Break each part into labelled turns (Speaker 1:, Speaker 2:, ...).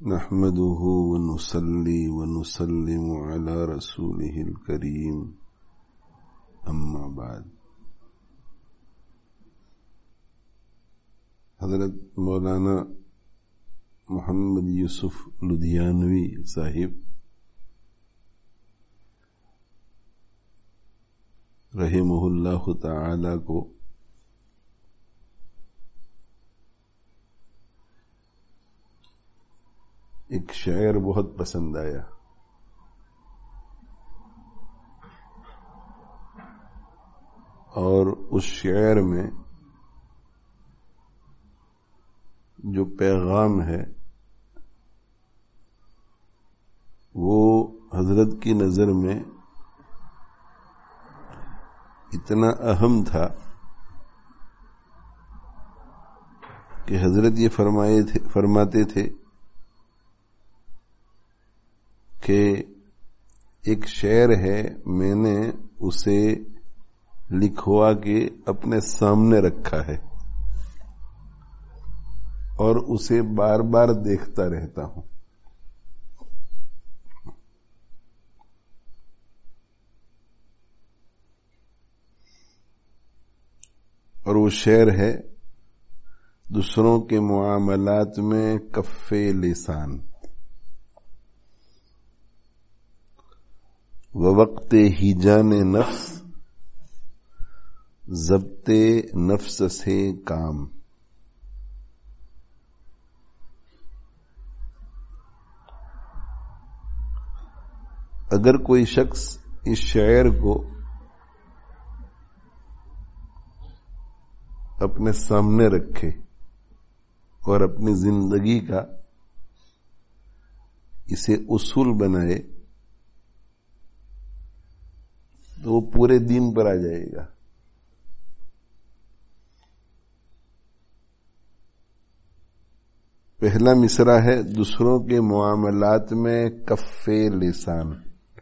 Speaker 1: نحمده ونصلي ونسلم على رسوله الكريم اما بعد. حضرت مولانا محمد یوسف لدھیانوی صاحب رحمہ اللہ تعالی کو ایک شعر بہت پسند آیا اور اس شعر میں جو پیغام ہے وہ حضرت کی نظر میں اتنا اہم تھا کہ حضرت یہ فرماتے تھے کہ ایک شعر ہے، میں نے اسے لکھوا کے اپنے سامنے رکھا ہے اور اسے بار بار دیکھتا رہتا ہوں. اور وہ شعر ہے، دوسروں کے معاملات میں کف لسان ووقت ہیجان نفس ضبط نفس سے کام. اگر کوئی شخص اس شعر کو اپنے سامنے رکھے اور اپنی زندگی کا اسے اصول بنائے تو وہ پورے دین پر آ جائے گا. پہلا مصرع ہے، دوسروں کے معاملات میں کف لسان.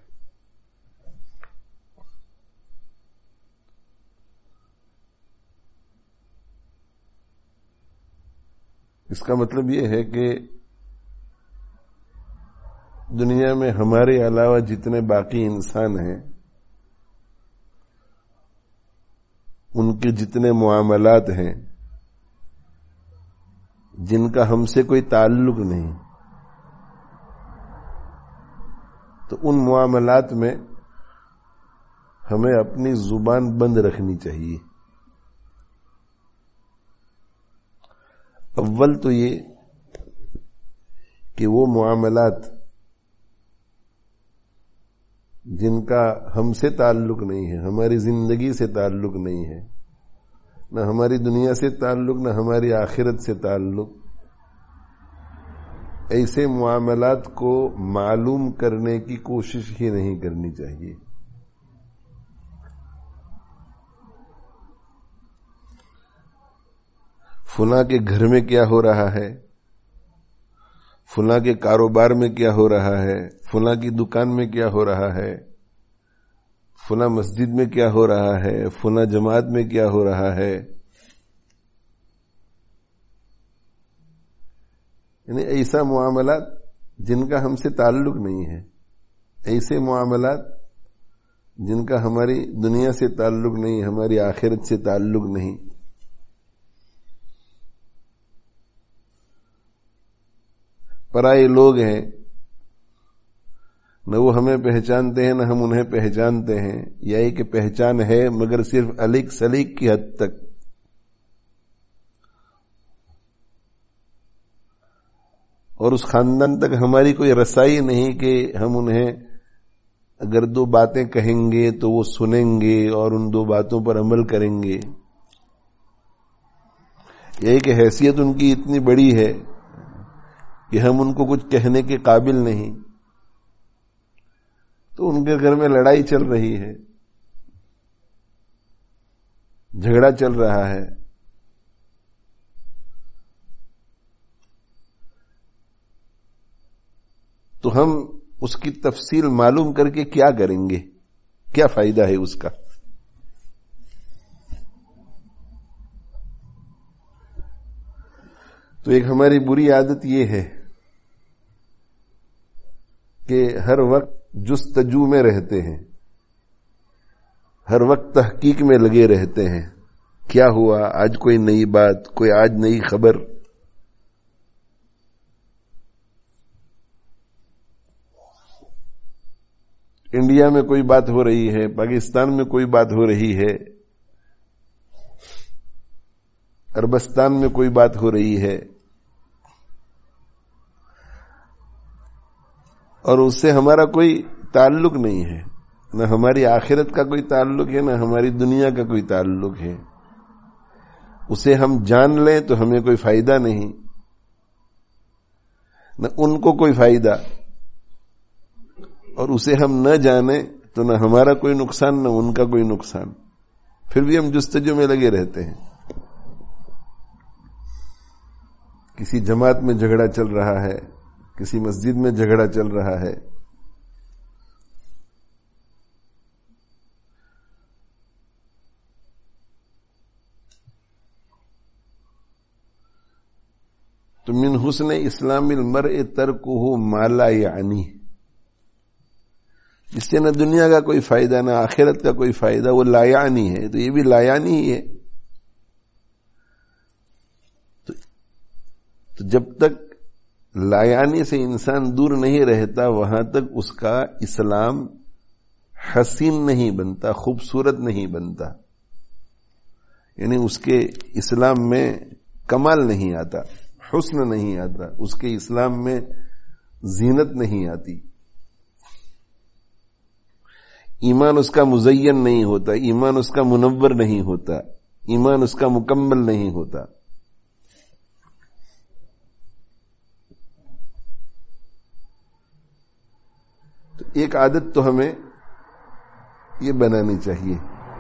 Speaker 1: اس کا مطلب یہ ہے کہ دنیا میں ہمارے علاوہ جتنے باقی انسان ہیں ان کے جتنے معاملات ہیں جن کا ہم سے کوئی تعلق نہیں، تو ان معاملات میں ہمیں اپنی زبان بند رکھنی چاہیے. اول تو یہ کہ وہ معاملات جن کا ہم سے تعلق نہیں ہے، ہماری زندگی سے تعلق نہیں ہے، نہ ہماری دنیا سے تعلق، نہ ہماری آخرت سے تعلق، ایسے معاملات کو معلوم کرنے کی کوشش ہی نہیں کرنی چاہیے. فلاں کے گھر میں کیا ہو رہا ہے، فلاں کے کاروبار میں کیا ہو رہا ہے، فلاں کی دکان میں کیا ہو رہا ہے، فلاں مسجد میں کیا ہو رہا ہے، فلاں جماعت میں کیا ہو رہا ہے، یعنی ایسا معاملات جن کا ہم سے تعلق نہیں ہے، ایسے معاملات جن کا ہماری دنیا سے تعلق نہیں، ہماری آخرت سے تعلق نہیں. پرائے لوگ ہیں، نہ وہ ہمیں پہچانتے ہیں نہ ہم انہیں پہچانتے ہیں، یا کہ پہچان ہے مگر صرف الیک سلیک کی حد تک. اور اس خاندان تک ہماری کوئی رسائی نہیں کہ ہم انہیں اگر دو باتیں کہیں گے تو وہ سنیں گے اور ان دو باتوں پر عمل کریں گے. یہ کہ حیثیت ان کی اتنی بڑی ہے کہ ہم ان کو کچھ کہنے کے قابل نہیں، تو ان کے گھر میں لڑائی چل رہی ہے، جھگڑا چل رہا ہے. تو ہم اس کی تفصیل معلوم کر کے کیا کریں گے؟ کیا فائدہ ہے اس کا؟ تو ایک ہماری بری عادت یہ ہے کہ ہر وقت جستجو میں رہتے ہیں، ہر وقت تحقیق میں لگے رہتے ہیں. کیا ہوا آج، کوئی نئی بات، کوئی آج نئی خبر. انڈیا میں کوئی بات ہو رہی ہے، پاکستان میں کوئی بات ہو رہی ہے، عربستان میں کوئی بات ہو رہی ہے، اور اس سے ہمارا کوئی تعلق نہیں ہے. نہ ہماری آخرت کا کوئی تعلق ہے، نہ ہماری دنیا کا کوئی تعلق ہے. اسے ہم جان لیں تو ہمیں کوئی فائدہ نہیں، نہ ان کو کوئی فائدہ، اور اسے ہم نہ جانیں تو نہ ہمارا کوئی نقصان نہ ان کا کوئی نقصان. پھر بھی ہم جستجو میں لگے رہتے ہیں. کسی جماعت میں جھگڑا چل رہا ہے، کسی مسجد میں جھگڑا چل رہا ہے، تو من حسن اسلام المرء ترکہ ما لا یعنی، جس سے نہ دنیا کا کوئی فائدہ نہ آخرت کا کوئی فائدہ، وہ لا یعنی ہے. تو یہ بھی لا یعنی ہی ہے. تو جب تک لا یعنی سے انسان دور نہیں رہتا، وہاں تک اس کا اسلام حسین نہیں بنتا، خوبصورت نہیں بنتا. یعنی اس کے اسلام میں کمال نہیں آتا، حسن نہیں آتا، اس کے اسلام میں زینت نہیں آتی. ایمان اس کا مزین نہیں ہوتا، ایمان اس کا منور نہیں ہوتا، ایمان اس کا مکمل نہیں ہوتا. تو ایک عادت تو ہمیں یہ بنانی چاہیے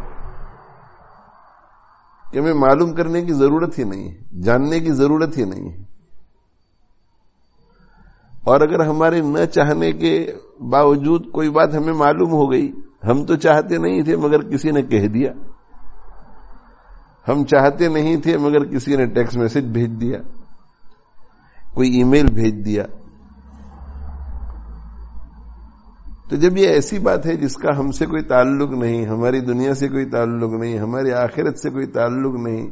Speaker 1: کہ ہمیں معلوم کرنے کی ضرورت ہی نہیں ہے، جاننے کی ضرورت ہی نہیں ہے. اور اگر ہمارے نہ چاہنے کے باوجود کوئی بات ہمیں معلوم ہو گئی، ہم تو چاہتے نہیں تھے مگر کسی نے کہہ دیا، ہم چاہتے نہیں تھے مگر کسی نے ٹیکسٹ میسج بھیج دیا، کوئی ای میل بھیج دیا. تو جب یہ ایسی بات ہے جس کا ہم سے کوئی تعلق نہیں، ہماری دنیا سے کوئی تعلق نہیں، ہماری آخرت سے کوئی تعلق نہیں،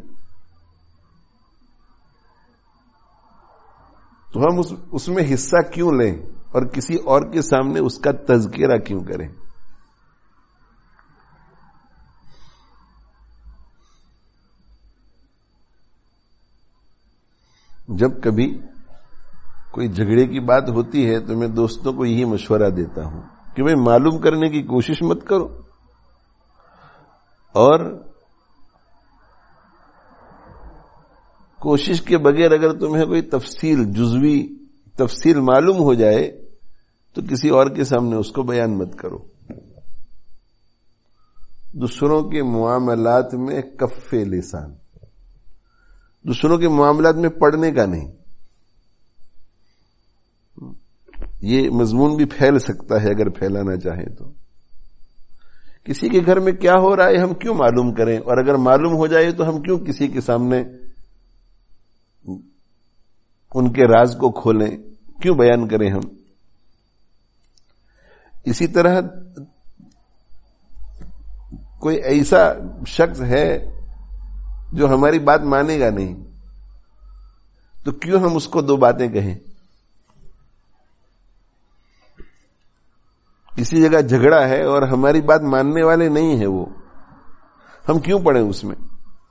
Speaker 1: تو ہم اس میں حصہ کیوں لیں اور کسی اور کے سامنے اس کا تذکرہ کیوں کریں؟ جب کبھی کوئی جھگڑے کی بات ہوتی ہے تو میں دوستوں کو یہی مشورہ دیتا ہوں کہ بھئی معلوم کرنے کی کوشش مت کرو، اور کوشش کے بغیر اگر تمہیں کوئی تفصیل، جزوی تفصیل معلوم ہو جائے تو کسی اور کے سامنے اس کو بیان مت کرو. دوسروں کے معاملات میں کف لسان، دوسروں کے معاملات میں پڑنے کا نہیں. یہ مضمون بھی پھیل سکتا ہے اگر پھیلانا چاہیں تو. کسی کے گھر میں کیا ہو رہا ہے ہم کیوں معلوم کریں، اور اگر معلوم ہو جائے تو ہم کیوں کسی کے سامنے ان کے راز کو کھولیں، کیوں بیان کریں ہم. اسی طرح کوئی ایسا شخص ہے جو ہماری بات مانے گا نہیں، تو کیوں ہم اس کو دو باتیں کہیں. کسی جگہ جھگڑا ہے اور ہماری بات ماننے والے نہیں ہیں، وہ ہم کیوں پڑیں اس میں.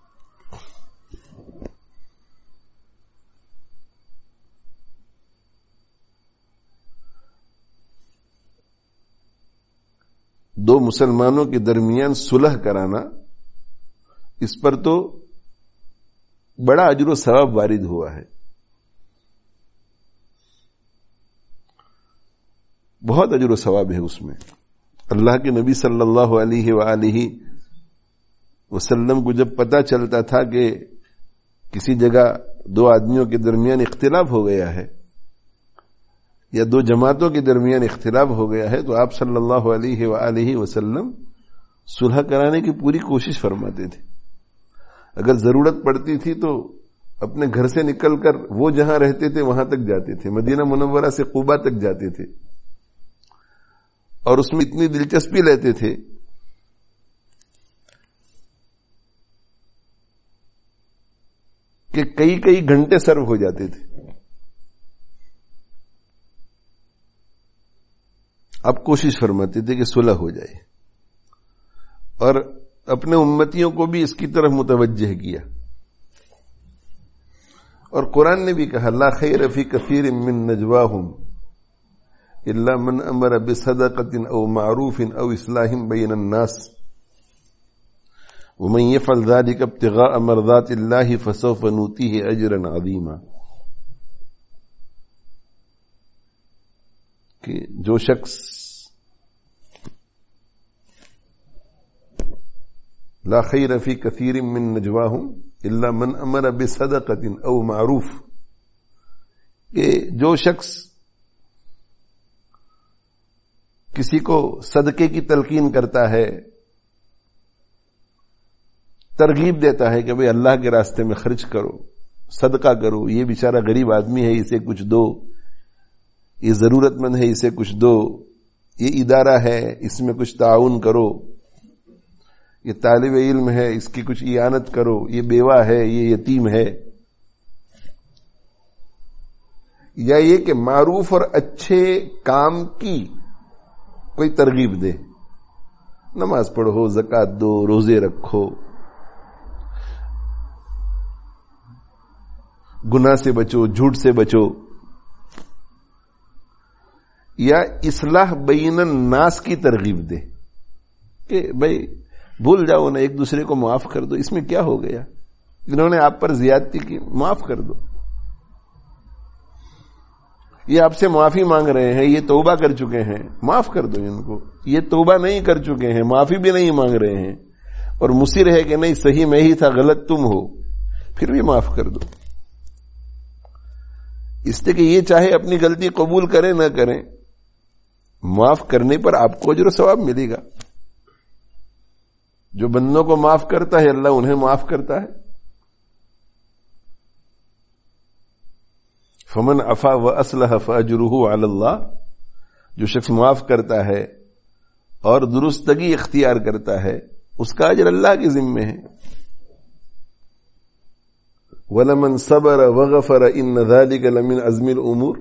Speaker 1: دو مسلمانوں کے درمیان صلح کرانا، اس پر تو بڑا اجر و ثواب وارد ہوا ہے، بہت اجر و ثواب ہے اس میں. اللہ کے نبی صلی اللہ علیہ وآلہ وسلم کو جب پتہ چلتا تھا کہ کسی جگہ دو آدمیوں کے درمیان اختلاف ہو گیا ہے یا دو جماعتوں کے درمیان اختلاف ہو گیا ہے، تو آپ صلی اللہ علیہ وآلہ وسلم صلح کرانے کی پوری کوشش فرماتے تھے. اگر ضرورت پڑتی تھی تو اپنے گھر سے نکل کر وہ جہاں رہتے تھے وہاں تک جاتے تھے، مدینہ منورہ سے قباء تک جاتے تھے، اور اس میں اتنی دلچسپی لیتے تھے کہ کئی کئی گھنٹے سرو ہو جاتے تھے. اب کوشش فرماتے تھے کہ صلح ہو جائے اور اپنے امتیوں کو بھی اس کی طرف متوجہ کیا. اور قرآن نے بھی کہا لا خیر فی کثیر من نجواہم الا من امر بصدقۃ او معروف او اصلاح بین الناس ومن يفعل ذلك ابتغاء مرضات الله فسوف نؤتيه اجرا عظیما. کہ جو شخص لا خیر فی کثیر من نجواہم الا من امر بصدقۃ او معروف، کہ جو شخص کسی کو صدقے کی تلقین کرتا ہے، ترغیب دیتا ہے کہ بھئی اللہ کے راستے میں خرچ کرو، صدقہ کرو، یہ بیچارہ غریب آدمی ہے اسے کچھ دو، یہ ضرورت مند ہے اسے کچھ دو، یہ ادارہ ہے اس میں کچھ تعاون کرو، یہ طالب علم ہے اس کی کچھ اعانت کرو، یہ بیوہ ہے یہ یتیم ہے. یا یہ کہ معروف اور اچھے کام کی کوئی ترغیب دے، نماز پڑھو، زکوٰۃ دو، روزے رکھو، گناہ سے بچو، جھوٹ سے بچو. یا اصلاح بین الناس کی ترغیب دے کہ بھائی بھول جاؤ نا، ایک دوسرے کو معاف کر دو، اس میں کیا ہو گیا، انہوں نے آپ پر زیادتی کی، معاف کر دو. یہ آپ سے معافی مانگ رہے ہیں، یہ توبہ کر چکے ہیں، معاف کر دو ان کو. یہ توبہ نہیں کر چکے ہیں، معافی بھی نہیں مانگ رہے ہیں اور مصر ہے کہ نہیں صحیح میں ہی تھا غلط تم ہو، پھر بھی معاف کر دو. اس لیے کہ یہ چاہے اپنی غلطی قبول کریں نہ کریں، معاف کرنے پر آپ کو اجر و ثواب ملے گا. جو بندوں کو معاف کرتا ہے اللہ انہیں معاف کرتا ہے. فمن عفا واصلح فاجرہ علی اللہ، جو شخص معاف کرتا ہے اور درستگی اختیار کرتا ہے اس کا اجر اللہ کے ذمے ہے. وَلَمَنْ صَبَرَ وَغَفَرَ إِنَّ ذَلِكَ لَمِنْ عَزْمِ الْأُمُورِ.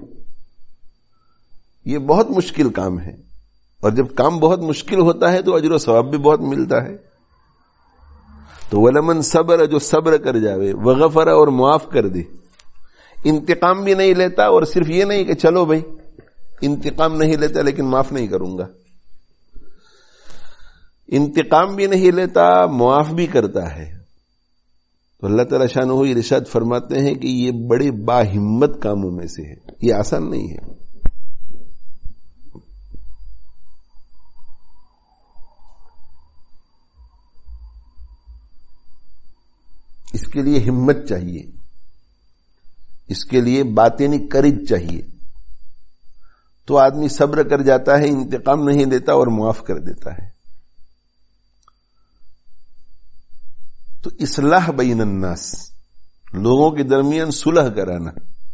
Speaker 1: یہ بہت مشکل کام ہے، اور جب کام بہت مشکل ہوتا ہے تو اجر و ثواب بھی بہت ملتا ہے. تو وَلَمَنْ صَبَرَ، جو صبر کر جاوے، وَغَفَرَ اور معاف کر دے، انتقام بھی نہیں لیتا، اور صرف یہ نہیں کہ چلو بھائی انتقام نہیں لیتا لیکن معاف نہیں کروں گا، انتقام بھی نہیں لیتا معاف بھی کرتا ہے، تو اللہ تعالیٰ شانہ ارشاد فرماتے ہیں کہ یہ بڑے باہمت کاموں میں سے ہے، یہ آسان نہیں ہے. اس کے لیے ہمت چاہیے، اس کے لیے باطنی کرج چاہیے. تو آدمی صبر کر جاتا ہے، انتقام نہیں لیتا اور معاف کر دیتا ہے. تو اصلاح بین الناس، لوگوں کے درمیان صلح کرانا.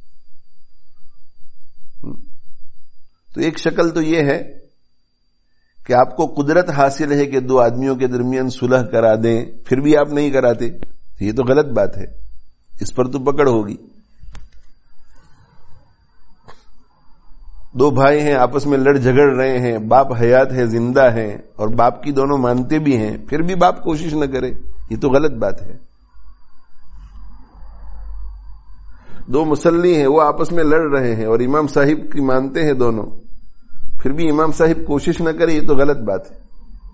Speaker 1: تو ایک شکل تو یہ ہے کہ آپ کو قدرت حاصل ہے کہ دو آدمیوں کے درمیان صلح کرا دیں، پھر بھی آپ نہیں کراتے، یہ تو غلط بات ہے، اس پر تو پکڑ ہوگی. دو بھائی ہیں آپس میں لڑ جھگڑ رہے ہیں، باپ حیات ہے، زندہ ہیں، اور باپ کی دونوں مانتے بھی ہیں، پھر بھی باپ کوشش نہ کرے، یہ تو غلط بات ہے. دو مصلی ہیں، وہ آپس میں لڑ رہے ہیں اور امام صاحب کی مانتے ہیں دونوں، پھر بھی امام صاحب کوشش نہ کرے، یہ تو غلط بات ہے.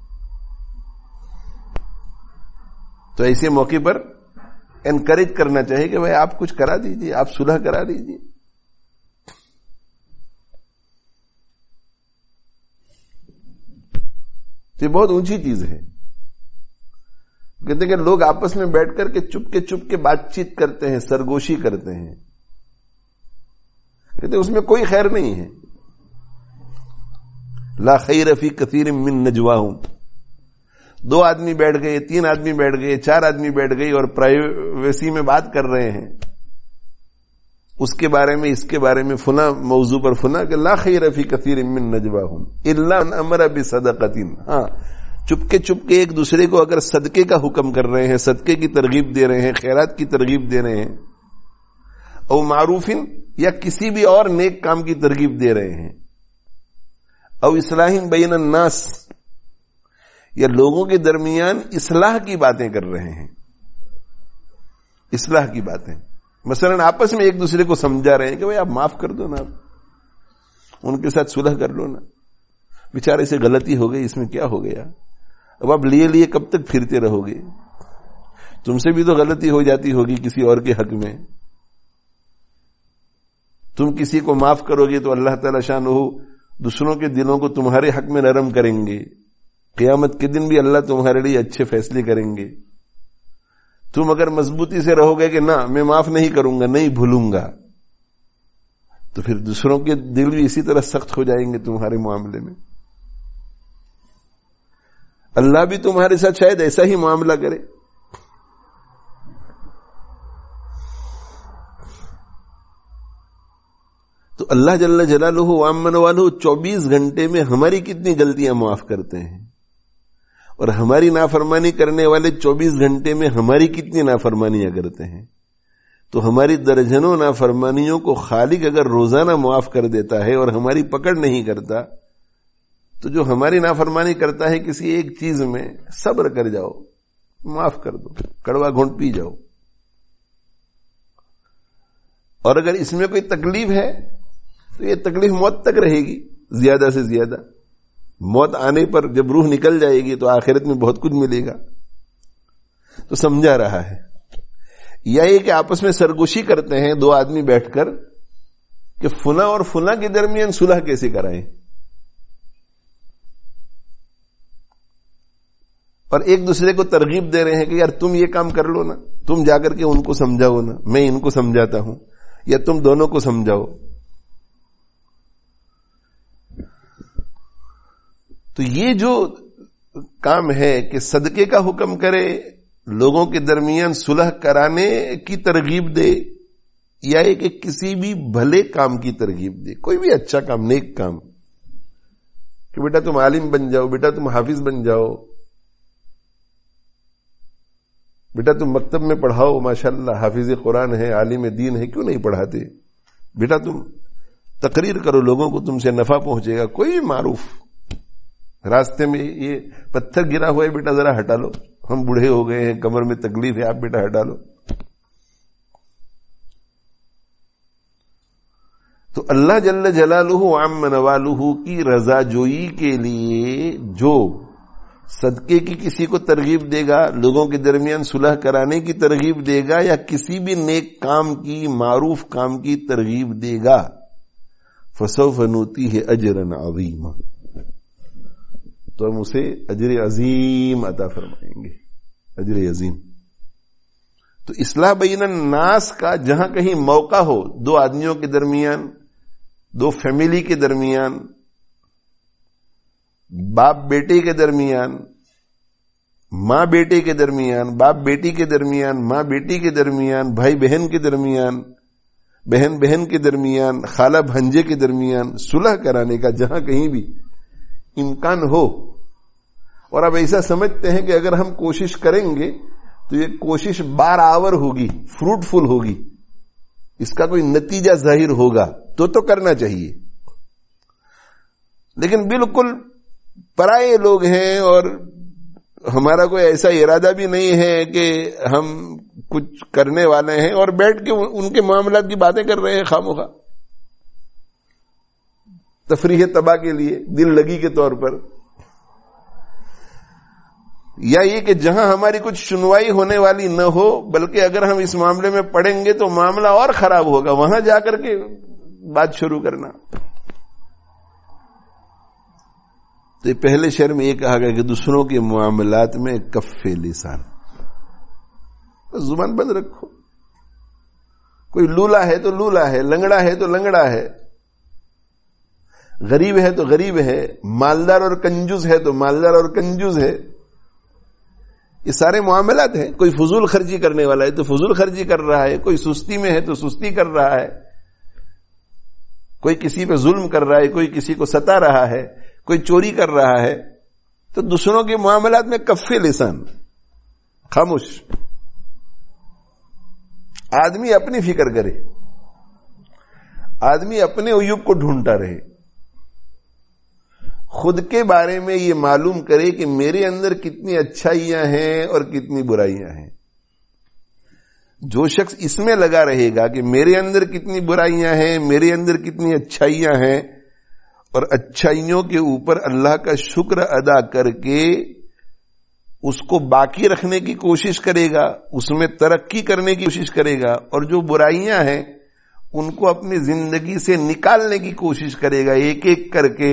Speaker 1: تو ایسے موقع پر انکریج کرنا چاہیے کہ بھائی آپ کچھ کرا دیجیے، آپ صلح کرا دیجیے. یہ بہت اونچی چیز ہے. کہتے ہیں کہ لوگ آپس میں بیٹھ کر کے چپ کے بات چیت کرتے ہیں، سرگوشی کرتے ہیں، کہتے ہیں اس میں کوئی خیر نہیں ہے. لا خیر فی کثیر من نجواہم. دو آدمی بیٹھ گئے، تین آدمی بیٹھ گئے، چار آدمی بیٹھ گئی اور پرائیویسی میں بات کر رہے ہیں، اس کے بارے میں اس کے بارے میں فلاں موضوع پر فلاں کہ لا خیر فی کثیر من نجواہم الا من امر بصدقۃ. ہاں چپ کے ایک دوسرے کو اگر صدقے کا حکم کر رہے ہیں, صدقے کی ترغیب دے رہے ہیں, خیرات کی ترغیب دے رہے ہیں, او معروف یا کسی بھی اور نیک کام کی ترغیب دے رہے ہیں, او اصلاح بین الناس یا لوگوں کے درمیان اصلاح کی باتیں کر رہے ہیں, اصلاح کی باتیں, مثلا آپس میں ایک دوسرے کو سمجھا رہے ہیں کہ بھائی آپ معاف کر دو نا, ان کے ساتھ صلح کر لو نا, بیچارے سے غلطی ہو گئی, اس میں کیا ہو گیا, اب آپ لیے کب تک پھرتے رہو گے, تم سے بھی تو غلطی ہو جاتی ہوگی کسی اور کے حق میں, تم کسی کو معاف کرو گے تو اللہ تعالی شانہ دوسروں کے دلوں کو تمہارے حق میں نرم کریں گے, قیامت کے دن بھی اللہ تمہارے لیے اچھے فیصلے کریں گے. تم اگر مضبوطی سے رہو گے کہ نہ میں معاف نہیں کروں گا, نہیں بھولوں گا, تو پھر دوسروں کے دل بھی اسی طرح سخت ہو جائیں گے تمہارے معاملے میں. اللہ بھی تمہارے ساتھ شاید ایسا ہی معاملہ کرے. تو اللہ جل جلالہ وعمن والہ 24 گھنٹے میں ہماری کتنی غلطیاں معاف کرتے ہیں, اور ہماری نافرمانی کرنے والے 24 گھنٹے میں ہماری کتنی نافرمانیاں کرتے ہیں. تو ہماری درجنوں نافرمانیوں کو خالق اگر روزانہ معاف کر دیتا ہے اور ہماری پکڑ نہیں کرتا, تو جو ہماری نافرمانی کرتا ہے کسی ایک چیز میں, صبر کر جاؤ, معاف کر دو, کڑوا گھونٹ پی جاؤ. اور اگر اس میں کوئی تکلیف ہے تو یہ تکلیف موت تک رہے گی زیادہ سے زیادہ. موت آنے پر جب روح نکل جائے گی تو آخرت میں بہت کچھ ملے گا. تو سمجھا رہا ہے. یا یہ کہ آپس میں سرگوشی کرتے ہیں دو آدمی بیٹھ کر کہ فلاں اور فلاں کے درمیان صلح کیسے کرائیں, اور ایک دوسرے کو ترغیب دے رہے ہیں کہ یار تم یہ کام کر لو نا, تم جا کر کے ان کو سمجھاؤ نا, میں ان کو سمجھاتا ہوں, یا تم دونوں کو سمجھاؤ. تو یہ جو کام ہے کہ صدقے کا حکم کرے, لوگوں کے درمیان صلح کرانے کی ترغیب دے, یا کہ کسی بھی بھلے کام کی ترغیب دے, کوئی بھی اچھا کام, نیک کام, کہ بیٹا تم عالم بن جاؤ, بیٹا تم حافظ بن جاؤ, بیٹا تم مکتب میں پڑھاؤ, ماشاءاللہ حافظ قرآن ہے, عالم دین ہے, کیوں نہیں پڑھاتے, بیٹا تم تقریر کرو, لوگوں کو تم سے نفع پہنچے گا. کوئی بھی معروف, راستے میں یہ پتھر گرا ہوا ہے بیٹا ذرا ہٹا لو, ہم بوڑھے ہو گئے ہیں, کمر میں تکلیف ہے, آپ بیٹا ہٹا لو. تو اللہ جل جلالہ عمن والہ کی رضا جوئی کے لیے جو صدقے کی کسی کو ترغیب دے گا, لوگوں کے درمیان صلح کرانے کی ترغیب دے گا, یا کسی بھی نیک کام کی, معروف کام کی ترغیب دے گا, فسوف نؤتیہ اجرا عظیما, تو ہم اسے اجر عظیم عطا فرمائیں گے, اجر عظیم. تو اصلاح بین الناس کا جہاں کہیں موقع ہو, دو آدمیوں کے درمیان, دو فیملی کے درمیان, باپ بیٹے کے درمیان, ماں بیٹے کے درمیان, باپ بیٹی کے درمیان, ماں بیٹی کے درمیان, بھائی بہن کے درمیان, بہن بہن کے درمیان, خالہ بھنجے کے درمیان صلح کرانے کا جہاں کہیں بھی امکان ہو, اور اب ایسا سمجھتے ہیں کہ اگر ہم کوشش کریں گے تو یہ کوشش بار آور ہوگی, فروٹفل ہوگی, اس کا کوئی نتیجہ ظاہر ہوگا, تو کرنا چاہیے. لیکن بالکل پرائے لوگ ہیں اور ہمارا کوئی ایسا ارادہ بھی نہیں ہے کہ ہم کچھ کرنے والے ہیں, اور بیٹھ کے ان کے معاملات کی باتیں کر رہے ہیں خامخواہ, تفریح تباہ کے لیے, دل لگی کے طور پر. یا یہ کہ جہاں ہماری کچھ سنوائی ہونے والی نہ ہو, بلکہ اگر ہم اس معاملے میں پڑیں گے تو معاملہ اور خراب ہوگا, وہاں جا کر کے بات شروع کرنا. تو پہلے شعر میں یہ کہا گیا کہ دوسروں کے معاملات میں کف لسان, زبان بند رکھو. کوئی لولا ہے تو لولا ہے, لنگڑا ہے تو لنگڑا ہے, غریب ہے تو غریب ہے, مالدار اور کنجوس ہے تو مالدار اور کنجوس ہے. یہ سارے معاملات ہیں. کوئی فضول خرچی کرنے والا ہے تو فضول خرچی کر رہا ہے, کوئی سستی میں ہے تو سستی کر رہا ہے, کوئی کسی پہ ظلم کر رہا ہے, کوئی کسی کو ستا رہا ہے, کوئی چوری کر رہا ہے, تو دوسروں کے معاملات میں کف لسان, خاموش. آدمی اپنی فکر کرے, آدمی اپنے عیوب کو ڈھونڈتا رہے, خود کے بارے میں یہ معلوم کرے کہ میرے اندر کتنی اچھائیاں ہیں اور کتنی برائیاں ہیں. جو شخص اس میں لگا رہے گا کہ میرے اندر کتنی برائیاں ہیں, میرے اندر کتنی اچھائیاں ہیں, اور اچھائیوں کے اوپر اللہ کا شکر ادا کر کے اس کو باقی رکھنے کی کوشش کرے گا, اس میں ترقی کرنے کی کوشش کرے گا, اور جو برائیاں ہیں ان کو اپنی زندگی سے نکالنے کی کوشش کرے گا ایک ایک کر کے.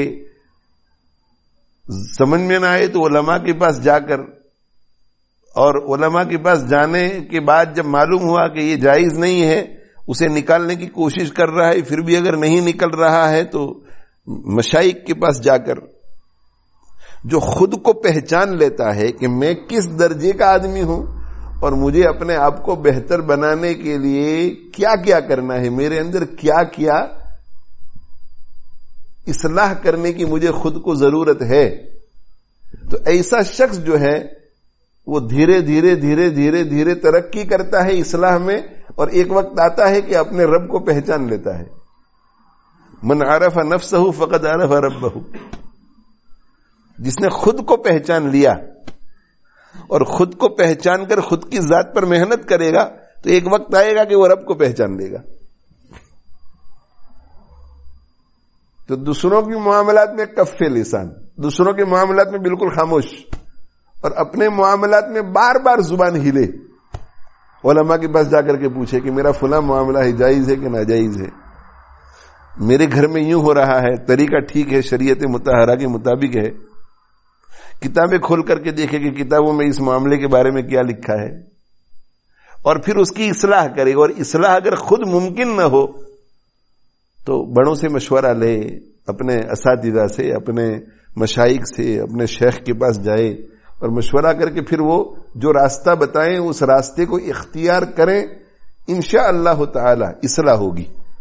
Speaker 1: سمجھ میں نہ آئے تو علماء کے پاس جا کر, اور علماء کے پاس جانے کے بعد جب معلوم ہوا کہ یہ جائز نہیں ہے, اسے نکالنے کی کوشش کر رہا ہے, پھر بھی اگر نہیں نکل رہا ہے تو مشائخ کے پاس جا کر. جو خود کو پہچان لیتا ہے کہ میں کس درجے کا آدمی ہوں اور مجھے اپنے آپ کو بہتر بنانے کے لیے کیا کیا کرنا ہے, میرے اندر کیا کیا اصلاح کرنے کی مجھے خود کو ضرورت ہے, تو ایسا شخص جو ہے وہ دھیرے دھیرے دھیرے دھیرے دھیرے ترقی کرتا ہے اصلاح میں, اور ایک وقت آتا ہے کہ اپنے رب کو پہچان لیتا ہے. من عرف نفسہ فقد عرف ربہ, جس نے خود کو پہچان لیا اور خود کو پہچان کر خود کی ذات پر محنت کرے گا تو ایک وقت آئے گا کہ وہ رب کو پہچان لے گا. تو دوسروں کے معاملات میں کف لسان, دوسروں کے معاملات میں بالکل خاموش, اور اپنے معاملات میں بار بار زبان ہلے. علماء کے پاس جا کر کے پوچھے کہ میرا فلاں معاملہ ہے, جائز ہے کہ ناجائز ہے, میرے گھر میں یوں ہو رہا ہے, طریقہ ٹھیک ہے, شریعت مطہرہ کے مطابق ہے. کتابیں کھول کر کے دیکھے کہ کتابوں میں اس معاملے کے بارے میں کیا لکھا ہے, اور پھر اس کی اصلاح کرے. اور اصلاح اگر خود ممکن نہ ہو تو بڑوں سے مشورہ لے, اپنے اساتذہ سے, اپنے مشائخ سے, اپنے شیخ کے پاس جائے اور مشورہ کر کے پھر وہ جو راستہ بتائیں اس راستے کو اختیار کریں. انشاءاللہ تعالی اصلاح ہوگی.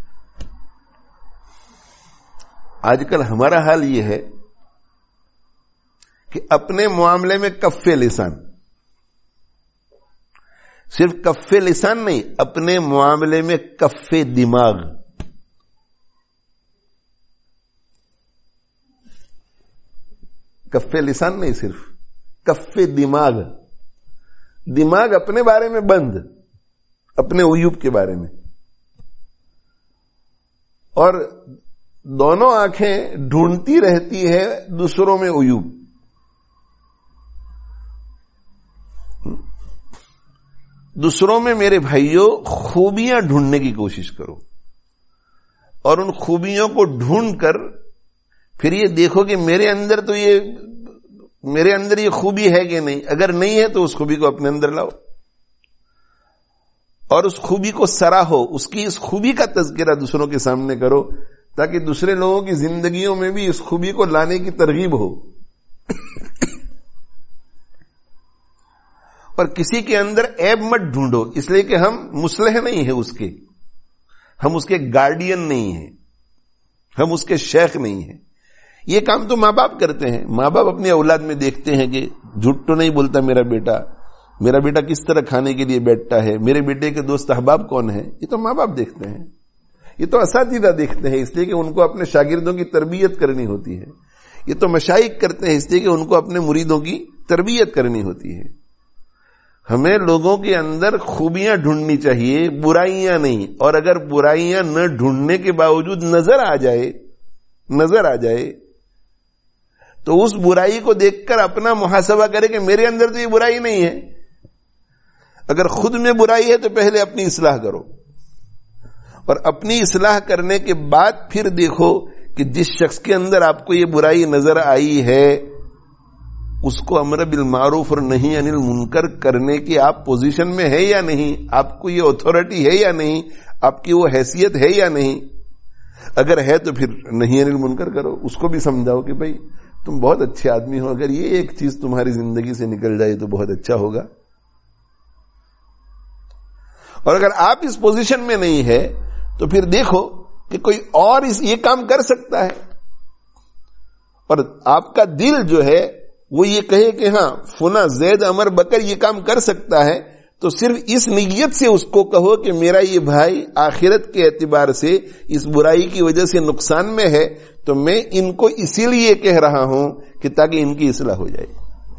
Speaker 1: آج کل ہمارا حال یہ ہے کہ اپنے معاملے میں کف لسان, صرف کف لسان نہیں, اپنے معاملے میں کف دماغ. کف لسان نہیں, صرف کف دماغ. دماغ اپنے بارے میں بند, اپنے عیوب کے بارے میں, اور دونوں آنکھیں ڈھونڈتی رہتی ہے دوسروں میں عیوب. دوسروں میں میرے بھائیوں خوبیاں ڈھونڈنے کی کوشش کرو, اور ان خوبیوں کو ڈھونڈ کر پھر یہ دیکھو کہ میرے اندر یہ خوبی ہے کہ نہیں. اگر نہیں ہے تو اس خوبی کو اپنے اندر لاؤ اور اس خوبی کو سراہو, اس کی اس خوبی کا تذکرہ دوسروں کے سامنے کرو, تاکہ دوسرے لوگوں کی زندگیوں میں بھی اس خوبی کو لانے کی ترغیب ہو. اور کسی کے اندر عیب مت ڈھونڈو, اس لیے کہ ہم مصلح نہیں ہیں اس کے, ہم اس کے گارڈین نہیں ہیں, ہم اس کے شیخ نہیں ہیں. یہ کام تو ماں باپ کرتے ہیں. ماں باپ اپنی اولاد میں دیکھتے ہیں کہ جھوٹ تو نہیں بولتا میرا بیٹا کس طرح کھانے کے لیے بیٹھتا ہے, میرے بیٹے کے دوست احباب کون ہیں. یہ تو ماں باپ دیکھتے ہیں, یہ تو اساتذہ دیکھتے ہیں, اس لیے کہ ان کو اپنے شاگردوں کی تربیت کرنی ہوتی ہے. یہ تو مشائخ کرتے ہیں, اس لیے کہ ان کو اپنے مریدوں کی تربیت کرنی ہوتی ہے. ہمیں لوگوں کے اندر خوبیاں ڈھونڈنی چاہیے, برائیاں نہیں. اور اگر برائیاں نہ ڈھونڈنے کے باوجود نظر آ جائے تو اس برائی کو دیکھ کر اپنا محاسبہ کرے کہ میرے اندر تو یہ برائی نہیں ہے. اگر خود میں برائی ہے تو پہلے اپنی اصلاح کرو, اور اپنی اصلاح کرنے کے بعد پھر دیکھو کہ جس شخص کے اندر آپ کو یہ برائی نظر آئی ہے اس کو امر بالمعروف اور نہی عن المنکر کرنے کی آپ پوزیشن میں ہے یا نہیں, آپ کو یہ اتھارٹی ہے یا نہیں, آپ کی وہ حیثیت ہے یا نہیں. اگر ہے تو پھر نہی عن المنکر کرو, اس کو بھی سمجھاؤ کہ بھائی تم بہت اچھے آدمی ہو, اگر یہ ایک چیز تمہاری زندگی سے نکل جائے تو بہت اچھا ہوگا. اور اگر آپ اس پوزیشن میں نہیں ہے تو پھر دیکھو کہ کوئی اور یہ کام کر سکتا ہے، اور آپ کا دل جو ہے وہ یہ کہے کہ ہاں فلاں زید عمر بکر یہ کام کر سکتا ہے، تو صرف اس نیت سے اس کو کہو کہ میرا یہ بھائی آخرت کے اعتبار سے اس برائی کی وجہ سے نقصان میں ہے، تو میں ان کو اسی لیے کہہ رہا ہوں کہ تاکہ ان کی اصلاح ہو جائے۔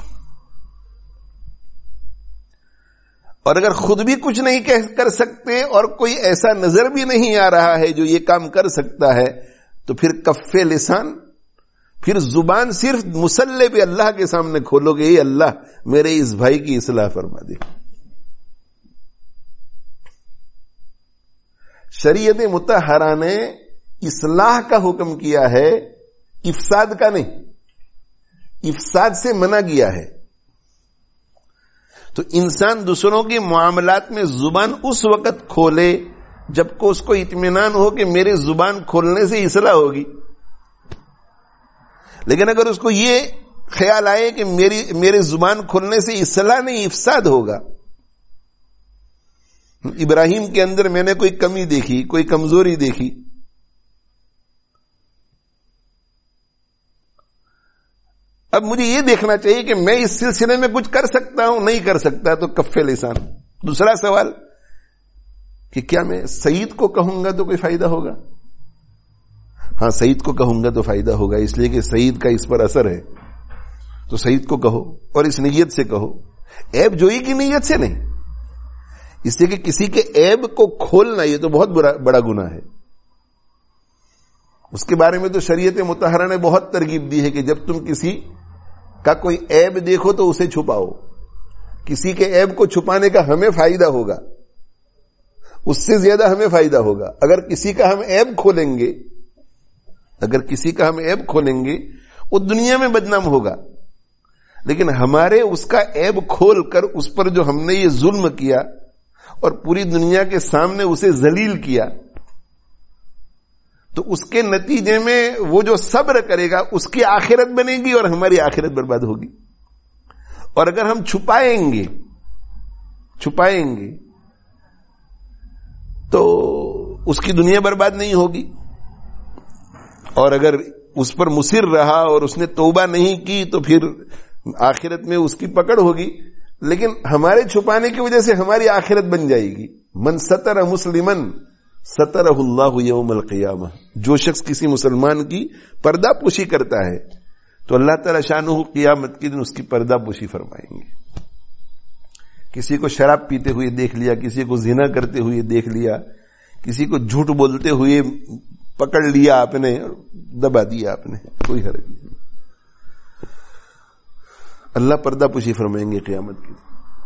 Speaker 1: اور اگر خود بھی کچھ نہیں کر سکتے اور کوئی ایسا نظر بھی نہیں آ رہا ہے جو یہ کام کر سکتا ہے، تو پھر کف لسان، پھر زبان صرف مصلی پہ اللہ کے سامنے کھولو گے، اے اللہ میرے اس بھائی کی اصلاح فرما دے۔ شریعت مطہرہ نے اصلاح کا حکم کیا ہے، افساد کا نہیں، افساد سے منع کیا ہے۔ تو انسان دوسروں کے معاملات میں زبان اس وقت کھولے جب کو اس کو اطمینان ہو کہ میرے زبان کھولنے سے اصلاح ہوگی، لیکن اگر اس کو یہ خیال آئے کہ میرے زبان کھولنے سے اصلاح نہیں افساد ہوگا، ابراہیم کے اندر میں نے کوئی کمی دیکھی، کوئی کمزوری دیکھی، اب مجھے یہ دیکھنا چاہیے کہ میں اس سلسلے میں کچھ کر سکتا ہوں، نہیں کر سکتا، تو کف لسان۔ دوسرا سوال کہ کیا میں سعید کو کہوں گا تو کوئی فائدہ ہوگا؟ ہاں سعید کو کہوں گا تو فائدہ ہوگا، اس لیے کہ سعید کا اس پر اثر ہے، تو سعید کو کہو اور اس نیت سے کہو، عیب جوئی کی نیت سے نہیں، اس لیے کہ کسی کے عیب کو کھولنا یہ تو بہت بڑا گناہ ہے۔ اس کے بارے میں تو شریعت مطہرہ نے بہت ترغیب دی ہے کہ جب تم کسی کا کوئی عیب دیکھو تو اسے چھپاؤ، کسی کے عیب کو چھپانے کا ہمیں فائدہ ہوگا، اس سے زیادہ ہمیں فائدہ ہوگا اگر کسی کا ہم عیب کھولیں گے، اگر کسی کا ہم عیب کھولیں گے وہ دنیا میں بدنام ہوگا، لیکن ہمارے اس کا عیب کھول کر اس پر جو ہم نے یہ ظلم کیا اور پوری دنیا کے سامنے اسے ذلیل کیا، تو اس کے نتیجے میں وہ جو صبر کرے گا اس کی آخرت بنے گی اور ہماری آخرت برباد ہوگی۔ اور اگر ہم چھپائیں گے تو اس کی دنیا برباد نہیں ہوگی، اور اگر اس پر مصر رہا اور اس نے توبہ نہیں کی تو پھر آخرت میں اس کی پکڑ ہوگی، لیکن ہمارے چھپانے کی وجہ سے ہماری آخرت بن جائے گی۔ من ستر مسلمن سترہ اللہ یوم القیامہ، جو شخص کسی مسلمان کی پردہ پوشی کرتا ہے تو اللہ تعالی شانہ قیامت کے دن اس کی پردہ پوشی فرمائیں گے۔ کسی کو شراب پیتے ہوئے دیکھ لیا، کسی کو زنا کرتے ہوئے دیکھ لیا، کسی کو جھوٹ بولتے ہوئے پکڑ لیا آپ نے، دبا دیا آپ نے، کوئی حرج نہیں، اللہ پردہ پوشی فرمائیں گے قیامت کے دن۔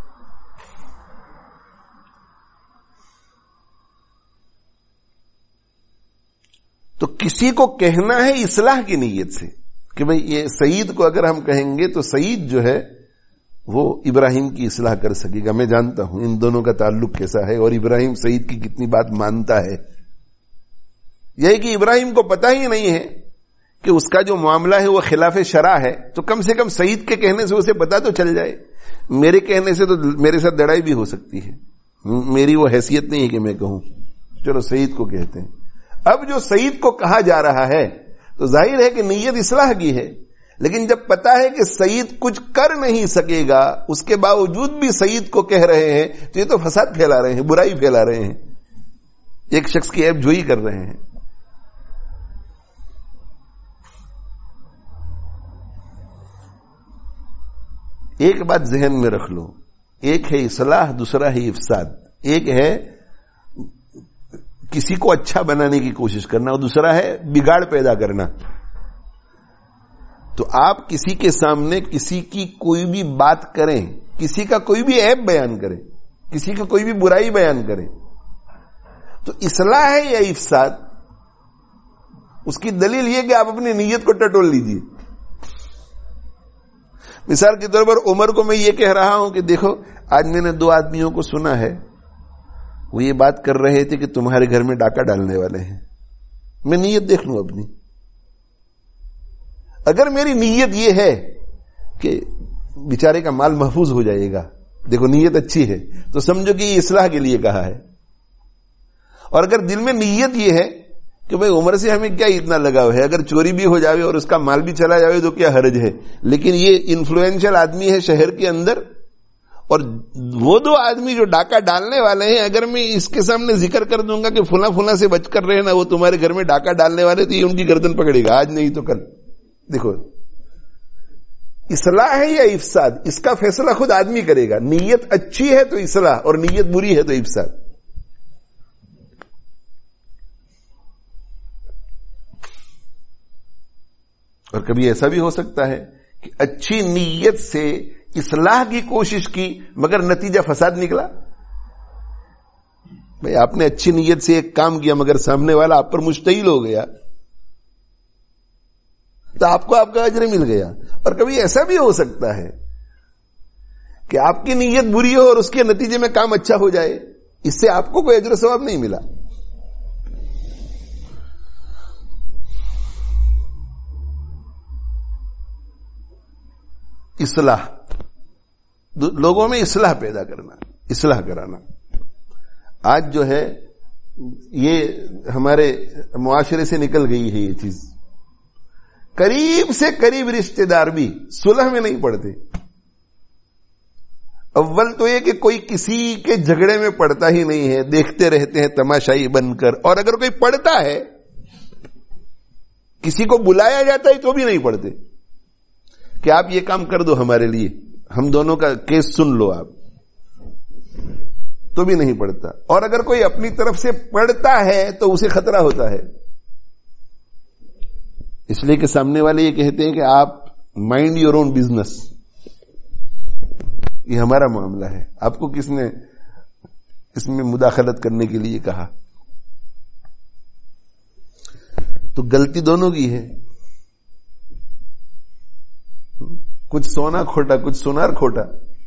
Speaker 1: تو کسی کو کہنا ہے اصلاح کی نیت سے کہ بھئی یہ سعید کو اگر ہم کہیں گے تو سعید جو ہے وہ ابراہیم کی اصلاح کر سکے گا۔ میں جانتا ہوں ان دونوں کا تعلق کیسا ہے اور ابراہیم سعید کی کتنی بات مانتا ہے، یہی کہ ابراہیم کو پتہ ہی نہیں ہے کہ اس کا جو معاملہ ہے وہ خلاف شرع ہے، تو کم سے کم سعید کے کہنے سے اسے پتہ تو چل جائے۔ میرے کہنے سے تو میرے ساتھ لڑائی بھی ہو سکتی ہے، میری وہ حیثیت نہیں ہے کہ میں کہوں، چلو سعید کو کہتے ہیں۔ اب جو سعید کو کہا جا رہا ہے تو ظاہر ہے کہ نیت اصلاح کی ہے، لیکن جب پتا ہے کہ سعید کچھ کر نہیں سکے گا اس کے باوجود بھی سعید کو کہہ رہے ہیں تو یہ تو فساد پھیلا رہے ہیں، برائی پھیلا رہے ہیں، ایک شخص کی عیب جوئی کر رہے ہیں۔ ایک بات ذہن میں رکھ لو، ایک ہے اصلاح، دوسرا ہے افساد۔ ایک ہے کسی کو اچھا بنانے کی کوشش کرنا اور دوسرا ہے بگاڑ پیدا کرنا۔ تو آپ کسی کے سامنے کسی کی کوئی بھی بات کریں، کسی کا کوئی بھی عیب بیان کریں، کسی کا کوئی بھی برائی بیان کریں، تو اصلاح ہے یا افساد؟ اس کی دلیل یہ کہ آپ اپنی نیت کو ٹٹول لیجئے۔ مثال کے طور پر عمر کو میں یہ کہہ رہا ہوں کہ دیکھو آج میں نے 2 آدمیوں کو سنا ہے، وہ یہ بات کر رہے تھے کہ تمہارے گھر میں ڈاکہ ڈالنے والے ہیں، میں نیت دیکھ لوں اپنی۔ اگر میری نیت یہ ہے کہ بیچارے کا مال محفوظ ہو جائے گا، دیکھو نیت اچھی ہے، تو سمجھو کہ یہ اصلاح کے لیے کہا ہے۔ اور اگر دل میں نیت یہ ہے کہ بھئی عمر سے ہمیں کیا اتنا لگاؤ ہے, اگر چوری بھی ہو جاوے اور اس کا مال بھی چلا جاوے تو کیا حرج ہے. لیکن یہ انفلوئنشل آدمی ہے شہر کے اندر, اور وہ دو آدمی جو ڈاکہ ڈالنے والے ہیں, اگر میں اس کے سامنے ذکر کر دوں گا کہ فلاں سے بچ کر رہے نا, وہ تمہارے گھر میں ڈاکہ ڈالنے والے, تو یہ ان کی گردن پکڑے گا, آج نہیں تو کل. دیکھو اصلاح ہے یا افساد, اس کا فیصلہ خود آدمی کرے گا. نیت اچھی ہے تو اصلاح, اور نیت بری ہے تو افساد. اور کبھی ایسا بھی ہو سکتا ہے کہ اچھی نیت سے اصلاح کی کوشش کی مگر نتیجہ فساد نکلا. بھئی آپ نے اچھی نیت سے ایک کام کیا مگر سامنے والا آپ پر مشتعل ہو گیا تو آپ کو آپ کا اجر مل گیا. اور کبھی ایسا بھی ہو سکتا ہے کہ آپ کی نیت بری ہو اور اس کے نتیجے میں کام اچھا ہو جائے, اس سے آپ کو کوئی اجر و ثواب نہیں ملا. اصلاح, لوگوں میں اصلاح پیدا کرنا, اصلاح کرانا. آج جو ہے یہ ہمارے معاشرے سے نکل گئی ہے یہ چیز. قریب سے قریب رشتہ دار بھی صلح میں نہیں پڑتے. اول تو یہ کہ کوئی کسی کے جھگڑے میں پڑتا ہی نہیں ہے, دیکھتے رہتے ہیں تماشائی بن کر. اور اگر کوئی پڑتا ہے, کسی کو بلایا جاتا ہے تو بھی نہیں پڑتے کہ آپ یہ کام کر دو ہمارے لیے, ہم دونوں کا کیس سن لو آپ, تو بھی نہیں پڑتا. اور اگر کوئی اپنی طرف سے پڑھتا ہے تو اسے خطرہ ہوتا ہے, اس لیے کہ سامنے والے یہ کہتے ہیں کہ آپ مائنڈ یور اون بزنس, یہ ہمارا معاملہ ہے, آپ کو کس نے اس میں مداخلت کرنے کے لیے کہا. تو غلطی دونوں کی ہے, کچھ سونا کھوٹا کچھ سونار کھوٹا,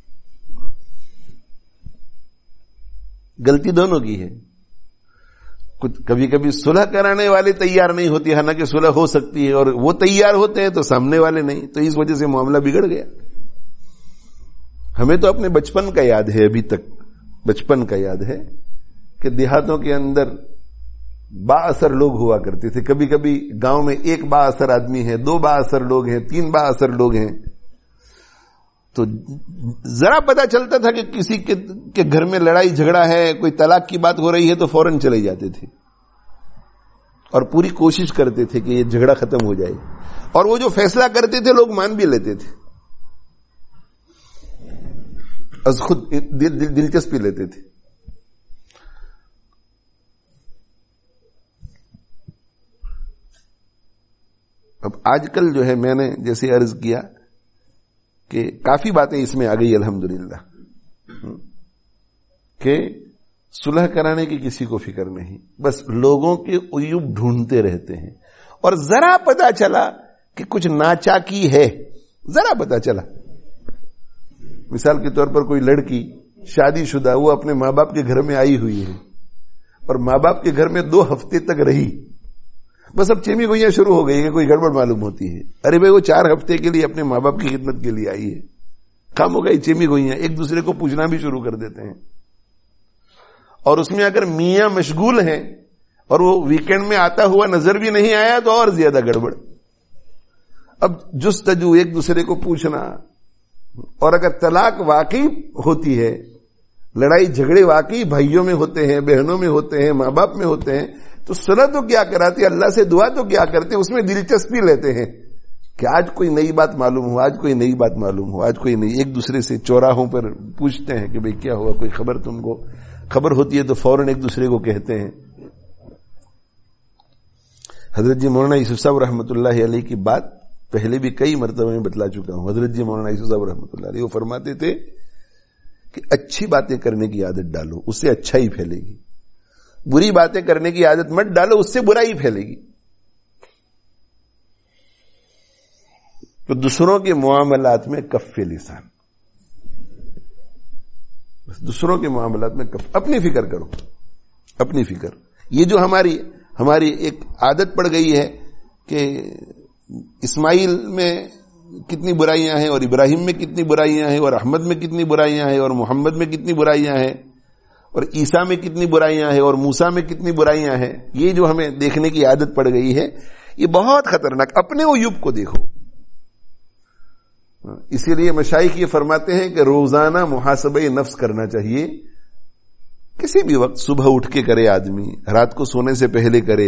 Speaker 1: غلطی دونوں کی ہے. کچھ کبھی کبھی صلح کرانے والے تیار نہیں ہوتی, حالانکہ صلح ہو سکتی ہے, اور وہ تیار ہوتے ہیں تو سامنے والے نہیں, تو اس وجہ سے معاملہ بگڑ گیا. ہمیں تو اپنے بچپن کا یاد ہے, ابھی تک بچپن کا یاد ہے کہ دیہاتوں کے اندر با اثر لوگ ہوا کرتے تھے. کبھی کبھی گاؤں میں ایک با اثر آدمی ہے, دو با اثر لوگ ہیں, تین با اثر لوگ ہیں, تو ذرا پتا چلتا تھا کہ کسی کے گھر میں لڑائی جھگڑا ہے, کوئی طلاق کی بات ہو رہی ہے تو فوراً چلے جاتے تھے اور پوری کوشش کرتے تھے کہ یہ جھگڑا ختم ہو جائے. اور وہ جو فیصلہ کرتے تھے لوگ مان بھی لیتے تھے, از خود دلچسپی لیتے تھے. اب آج کل جو ہے, میں نے جیسے عرض کیا کہ کافی باتیں اس میں آ گئی الحمدللہ, کہ صلح کرانے کی کسی کو فکر نہیں, بس لوگوں کے عیوب ڈھونڈتے رہتے ہیں. اور ذرا پتا چلا کہ کچھ ناچاکی ہے, ذرا پتا چلا, مثال کے طور پر کوئی لڑکی شادی شدہ, وہ اپنے ماں باپ کے گھر میں آئی ہوئی ہے اور ماں باپ کے گھر میں 2 ہفتے تک رہی, بس اب چیمی گوئیاں شروع ہو گئی کہ کوئی گڑبڑ معلوم ہوتی ہے. ارے بھائی وہ 4 ہفتے کے لیے اپنے ماں باپ کی خدمت کے لیے آئی ہے, کام ہو گئی چیمی گوئیاں, ایک دوسرے کو پوچھنا بھی شروع کر دیتے ہیں. اور اس میں اگر میاں مشغول ہیں اور وہ ویکینڈ میں آتا ہوا نظر بھی نہیں آیا تو اور زیادہ گڑبڑ. اب جستجو, ایک دوسرے کو پوچھنا, اور اگر طلاق واقعی ہوتی ہے, لڑائی جھگڑے واقعی بھائیوں میں ہوتے ہیں, بہنوں میں ہوتے ہیں, ماں باپ میں ہوتے ہیں, تو صلح تو کیا کراتے, اللہ سے دعا تو کیا کرتے, اس میں دلچسپی لیتے ہیں کہ آج کوئی نئی بات معلوم ہو, آج کوئی نئی بات معلوم ہو, آج کوئی نئی. ایک دوسرے سے چوراہوں پر پوچھتے ہیں کہ بھئی کیا ہوا, کوئی خبر تم کو, خبر ہوتی ہے تو فوراً ایک دوسرے کو کہتے ہیں. حضرت جی مولانا یوسف صاحب رحمۃ اللہ علیہ کی بات پہلے بھی کئی مرتبہ میں بتلا چکا ہوں. حضرت جی مولانا یوسف صاحب رحمۃ اللہ علیہ وہ فرماتے تھے کہ اچھی باتیں کرنے کی عادت ڈالو, اس سے اچھائی پھیلے گی. بری باتیں کرنے کی عادت مت ڈالو, اس سے برائی پھیلے گی. تو دوسروں کے معاملات میں کف لسان, دوسروں کے معاملات میں کف, اپنی فکر کرو, اپنی فکر. یہ جو ہماری ایک عادت پڑ گئی ہے کہ اسماعیل میں کتنی برائیاں ہیں اور ابراہیم میں کتنی برائیاں ہیں اور احمد میں کتنی برائیاں ہیں اور محمد میں کتنی برائیاں ہیں, اور عیسیٰ میں کتنی برائیاں ہیں اور موسیٰ میں کتنی برائیاں ہیں، یہ جو ہمیں دیکھنے کی عادت پڑ گئی ہے یہ بہت خطرناک. اپنے عیوب کو دیکھو. اسی لیے مشائخ یہ فرماتے ہیں کہ روزانہ محاسبہ نفس کرنا چاہیے. کسی بھی وقت، صبح اٹھ کے کرے آدمی، رات کو سونے سے پہلے کرے،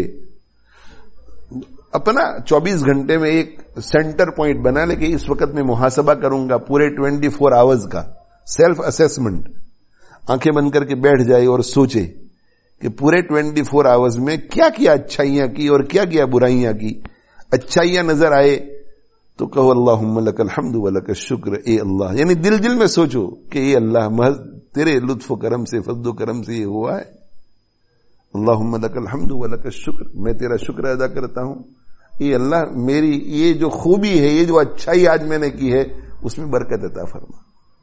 Speaker 1: اپنا 24 گھنٹے میں ایک سینٹر پوائنٹ بنا لے کہ اس وقت میں محاسبہ کروں گا پورے 24 آورز کا. Self assessment. آنکھیں بند کر کے بیٹھ جائے اور سوچے کہ پورے 24 آورز میں کیا کیا اچھائیاں کی اور کیا کیا برائیاں کی. اچھائیاں نظر آئے تو کہو اللہم لک الحمد ولک الشکر. اے اللہ، یعنی دل دل میں سوچو کہ اے اللہ محض تیرے لطف و کرم سے، فضل و کرم سے یہ ہوا ہے. اللہم لک الحمد ولک الشکر، میں تیرا شکر ادا کرتا ہوں. اے اللہ، میری یہ جو خوبی ہے، یہ جو اچھائی آج میں نے کی ہے، اس میں برکت عطا فرما.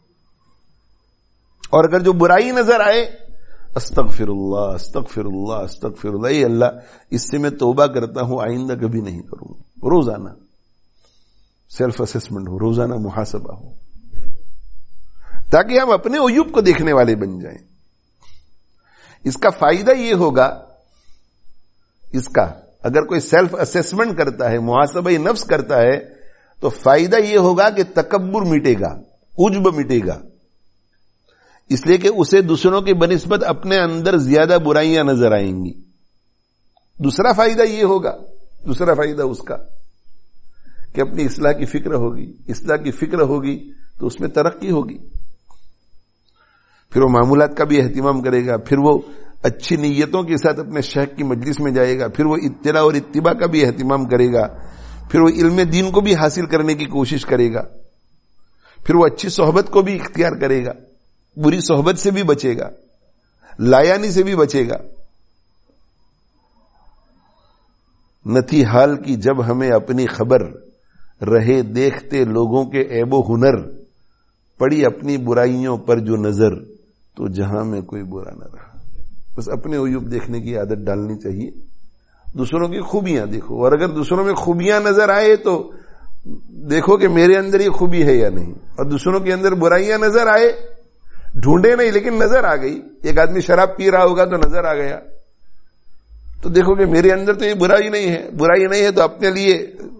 Speaker 1: اور اگر جو برائی نظر آئے، استغفر اللہ استغفر اللہ استغفر اللہ. اے اللہ، اس سے میں توبہ کرتا ہوں، آئندہ کبھی نہیں کروں. روزانہ سیلف اسسمنٹ ہو، روزانہ محاسبہ ہو، تاکہ ہم اپنے عیوب کو دیکھنے والے بن جائیں. اس کا فائدہ یہ ہوگا، اس کا اگر کوئی سیلف اسسمنٹ کرتا ہے، محاسبہ نفس کرتا ہے، تو فائدہ یہ ہوگا کہ تکبر مٹے گا، عجب مٹے گا. اس لیے کہ اسے دوسروں کی بنسبت اپنے اندر زیادہ برائیاں نظر آئیں گی. دوسرا فائدہ یہ ہوگا، دوسرا فائدہ اس کا کہ اپنی اصلاح کی فکر ہوگی. اصلاح کی فکر ہوگی تو اس میں ترقی ہوگی. پھر وہ معمولات کا بھی اہتمام کرے گا، پھر وہ اچھی نیتوں کے ساتھ اپنے شیخ کی مجلس میں جائے گا، پھر وہ اطلاع اور اتباع کا بھی اہتمام کرے گا، پھر وہ علم دین کو بھی حاصل کرنے کی کوشش کرے گا، پھر وہ اچھی صحبت کو بھی اختیار کرے گا، بری صحبت سے بھی بچے گا، لایانی سے بھی بچے گا. نتھی حال کی جب ہمیں اپنی خبر، رہے دیکھتے لوگوں کے عیب و ہنر، پڑی اپنی برائیوں پر جو نظر، تو جہاں میں کوئی برا نہ رہا. بس اپنے عیوب دیکھنے کی عادت ڈالنی چاہیے. دوسروں کی خوبیاں دیکھو، اور اگر دوسروں میں خوبیاں نظر آئے تو دیکھو کہ میرے اندر یہ خوبی ہے یا نہیں. اور دوسروں کے اندر برائیاں نظر آئے، ڈھونڈے نہیں لیکن نظر آ گئی. ایک آدمی شراب پی رہا ہوگا تو نظر آ گیا، تو دیکھو کہ میرے اندر تو یہ برائی نہیں ہے. برائی نہیں ہے تو اپنے لیے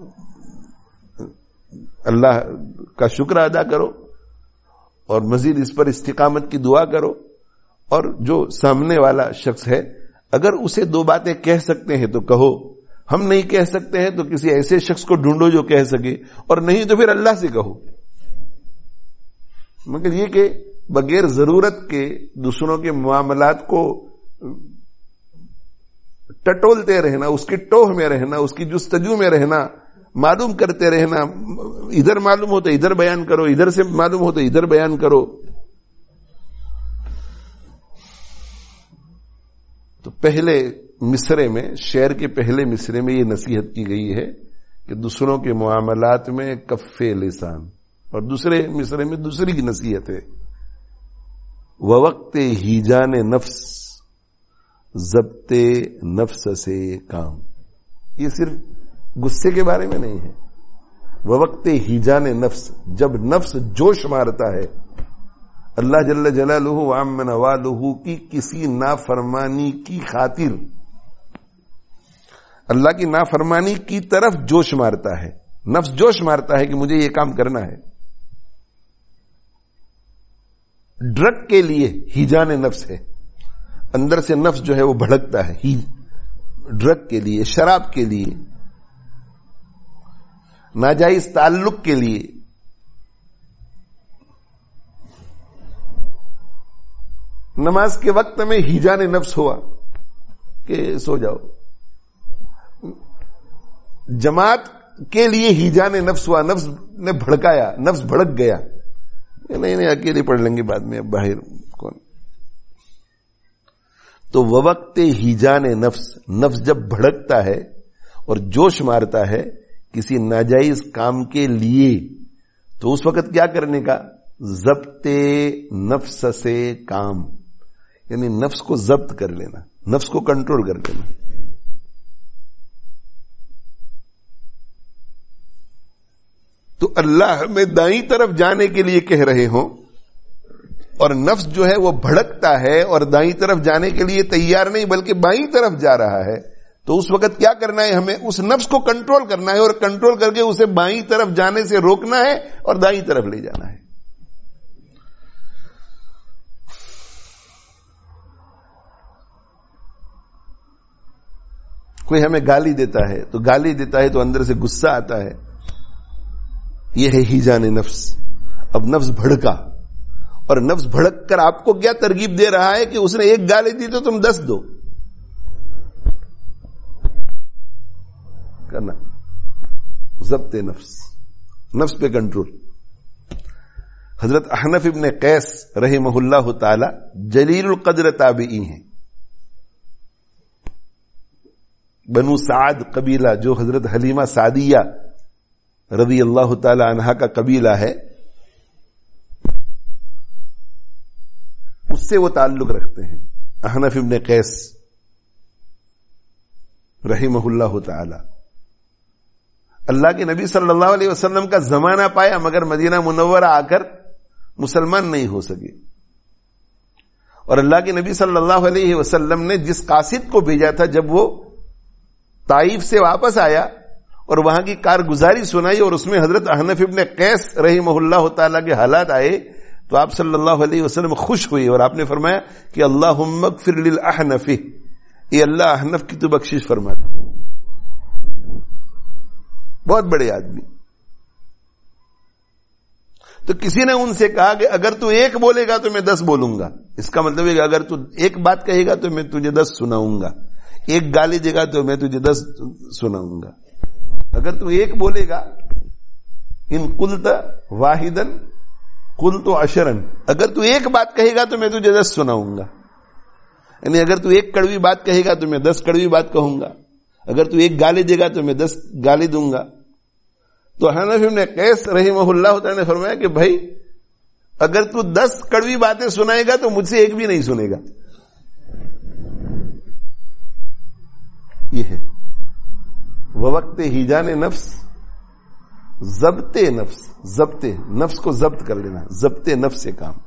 Speaker 1: اللہ کا شکر ادا کرو اور مزید اس پر استقامت کی دعا کرو. اور جو سامنے والا شخص ہے، اگر اسے دو باتیں کہہ سکتے ہیں تو کہو. ہم نہیں کہہ سکتے ہیں تو کسی ایسے شخص کو ڈھونڈو جو کہہ سکے، اور نہیں تو پھر اللہ سے کہو. مگر یہ کہ بغیر ضرورت کے دوسروں کے معاملات کو ٹٹولتے رہنا، اس کی ٹوہ میں رہنا، اس کی جستجو میں رہنا، معلوم کرتے رہنا، ادھر معلوم ہو تو ادھر بیان کرو، ادھر سے معلوم ہو تو ادھر بیان کرو. تو پہلے مصرے میں، شعر کے پہلے مصرے میں یہ نصیحت کی گئی ہے کہ دوسروں کے معاملات میں کف لسان. اور دوسرے مصرے میں دوسری کی نصیحت ہے، ووقت ہیجان نفس ضبط نفس سے کام. یہ صرف غصے کے بارے میں نہیں ہے. ووقت ہیجان نفس، جب نفس جوش مارتا ہے، اللہ جل جلالہ وعم نوالہ کی کسی نافرمانی کی خاطر، اللہ کی نافرمانی کی طرف جوش مارتا ہے. نفس جوش مارتا ہے کہ مجھے یہ کام کرنا ہے. ڈرگ کے لیے ہیجان نفس ہے، اندر سے نفس جو ہے وہ بھڑکتا ہے. ڈرگ کے لیے، شراب کے لیے، ناجائز تعلق کے لیے. نماز کے وقت میں ہیجان نفس ہوا کہ سو جاؤ. جماعت کے لیے ہیجان نفس ہوا، نفس نے بھڑکایا، نفس بھڑک گیا، نہیں اکیلے پڑھ لیں گے بعد میں، اب باہر کون. تو وقت ہیجان نفس، نفس جب بھڑکتا ہے اور جوش مارتا ہے کسی ناجائز کام کے لیے، تو اس وقت کیا کرنے کا؟ ضبط نفس سے کام، یعنی نفس کو ضبط کر لینا، نفس کو کنٹرول کر لینا. تو اللہ ہمیں دائیں طرف جانے کے لیے کہہ رہے ہوں اور نفس جو ہے وہ بھڑکتا ہے اور دائیں طرف جانے کے لیے تیار نہیں بلکہ بائیں طرف جا رہا ہے، تو اس وقت کیا کرنا ہے؟ ہمیں اس نفس کو کنٹرول کرنا ہے اور کنٹرول کر کے اسے بائیں طرف جانے سے روکنا ہے اور دائیں طرف لے جانا ہے۔ کوئی ہمیں گالی دیتا ہے تو اندر سے غصہ آتا ہے، یہ ہے ہیجان نفس۔ اب نفس بھڑکا، اور نفس بھڑک کر آپ کو کیا ترغیب دے رہا ہے کہ اس نے ایک گالی دی تو تم 10 دو، کرنا ضبط نفس پہ کنٹرول۔ حضرت احنف ابن قیس رحمہ اللہ تعالی جلیل القدر تابعی ہیں، بنو سعد قبیلہ جو حضرت حلیمہ سعدیہ رضی اللہ تعالی عنہا کا قبیلہ ہے، اس سے وہ تعلق رکھتے ہیں، احنف ابن قیس رحمہ اللہ تعالی۔ اللہ کے نبی صلی اللہ علیہ وسلم کا زمانہ پایا مگر مدینہ منورہ آ کر مسلمان نہیں ہو سکے، اور اللہ کے نبی صلی اللہ علیہ وسلم نے جس قاصد کو بھیجا تھا، جب وہ طائف سے واپس آیا اور وہاں کی کارگزاری سنائی اور اس میں حضرت احنف ابن قیس رحمہ اللہ تعالی کے حالات آئے، تو آپ صلی اللہ علیہ وسلم خوش ہوئے اور آپ نے فرمایا کہ اللہم اغفر للاحنف، یہ اللہ احنف کی تو بخشش فرما دے، بہت بڑے آدمی۔ تو کسی نے ان سے کہا کہ اگر تو ایک بولے گا تو میں 10 بولوں گا، اس کا مطلب ہے کہ اگر تو ایک بات کہے گا تو میں تجھے 10 سناؤں گا، ایک گالی دے گا تو میں تجھے 10 سناؤں گا، اگر تو ایک بولے گا ان قلت واحدا قلت عشرا، اگر تو ایک بات کہے گا تو میں تجھے 10 سناؤں گا، یعنی اگر تو ایک کڑوی بات کہے گا تو میں 10 کڑوی بات کہوں گا، اگر تو ایک گالی دے گا تو میں 10 گالی دوں گا۔ تو حنفی ابن قیس رحمہ اللہ تعالی نے فرمایا کہ بھائی اگر تو 10 کڑوی باتیں سنائے گا تو مجھ سے ایک بھی نہیں سنے گا۔ یہ ہے وقت ہیجان نفس، ضبط نفس کو ضبط کر لینا، ضبط نفس سے کام۔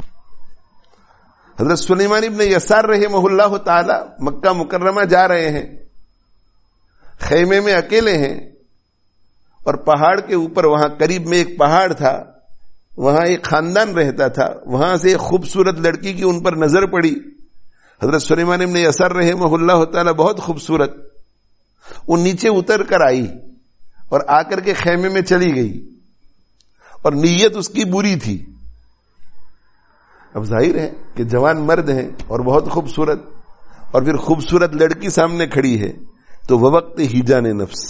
Speaker 1: حضرت سلیمان ابن یسار رحمہ اللہ تعالی مکہ مکرمہ جا رہے ہیں، خیمے میں اکیلے ہیں، اور پہاڑ کے اوپر وہاں قریب میں ایک پہاڑ تھا، وہاں ایک خاندان رہتا تھا، وہاں سے ایک خوبصورت لڑکی کی ان پر نظر پڑی۔ حضرت سلیمان ابن یسار رحمہ اللہ تعالی بہت خوبصورت، وہ نیچے اتر کر آئی اور آ کر کے خیمے میں چلی گئی، اور نیت اس کی بری تھی۔ اب ظاہر ہے کہ جوان مرد ہیں اور بہت خوبصورت، اور پھر خوبصورت لڑکی سامنے کھڑی ہے، تو وہ وقت ہیجان نفس۔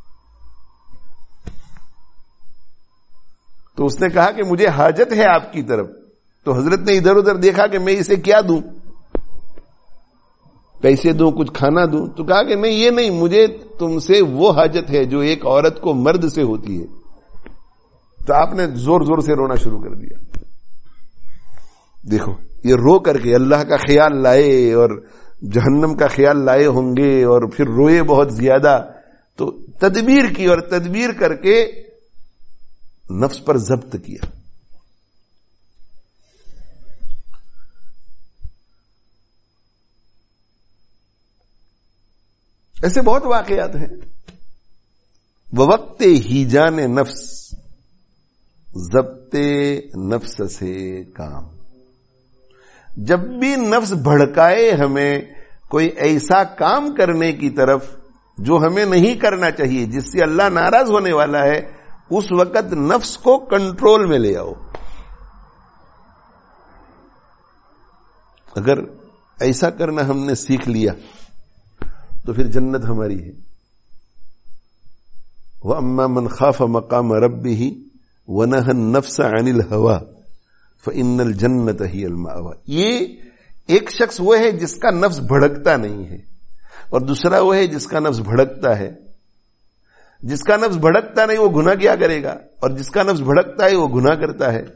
Speaker 1: تو اس نے کہا کہ مجھے حاجت ہے آپ کی طرف، تو حضرت نے ادھر ادھر دیکھا کہ میں اسے کیا دوں، پیسے دوں، کچھ کھانا دوں، تو کہا کہ نہیں، یہ نہیں، مجھے تم سے وہ حاجت ہے جو ایک عورت کو مرد سے ہوتی ہے۔ تو آپ نے زور زور سے رونا شروع کر دیا۔ دیکھو یہ رو کر کے اللہ کا خیال لائے اور جہنم کا خیال لائے ہوں گے، اور پھر روئے بہت زیادہ، تو تدبیر کی، اور تدبیر کر کے نفس پر ضبط کیا۔ ایسے بہت واقعات ہیں۔ وقت ہیجان نفس، ضبط نفس سے کام۔ جب بھی نفس بھڑکائے ہمیں کوئی ایسا کام کرنے کی طرف جو ہمیں نہیں کرنا چاہیے، جس سے اللہ ناراض ہونے والا ہے، اس وقت نفس کو کنٹرول میں لے آؤ۔ اگر ایسا کرنا ہم نے سیکھ لیا تو پھر جنت ہماری ہے۔ وَأَمَّا مَنْ خَافَ مَقَامَ رَبِّهِ وَنَهَى النَّفْسَ عَنِ الْهَوَىٰ فَإِنَّ الْجَنَّةَ هِيَ الْمَأْوَىٰ۔ یہ ایک شخص وہ ہے جس کا نفس بھڑکتا نہیں ہے، اور دوسرا وہ ہے جس کا نفس بھڑکتا ہے۔ جس کا نفس بھڑکتا نہیں وہ گناہ کیا کرے گا، اور جس کا نفس بھڑکتا ہے وہ گناہ کرتا ہے۔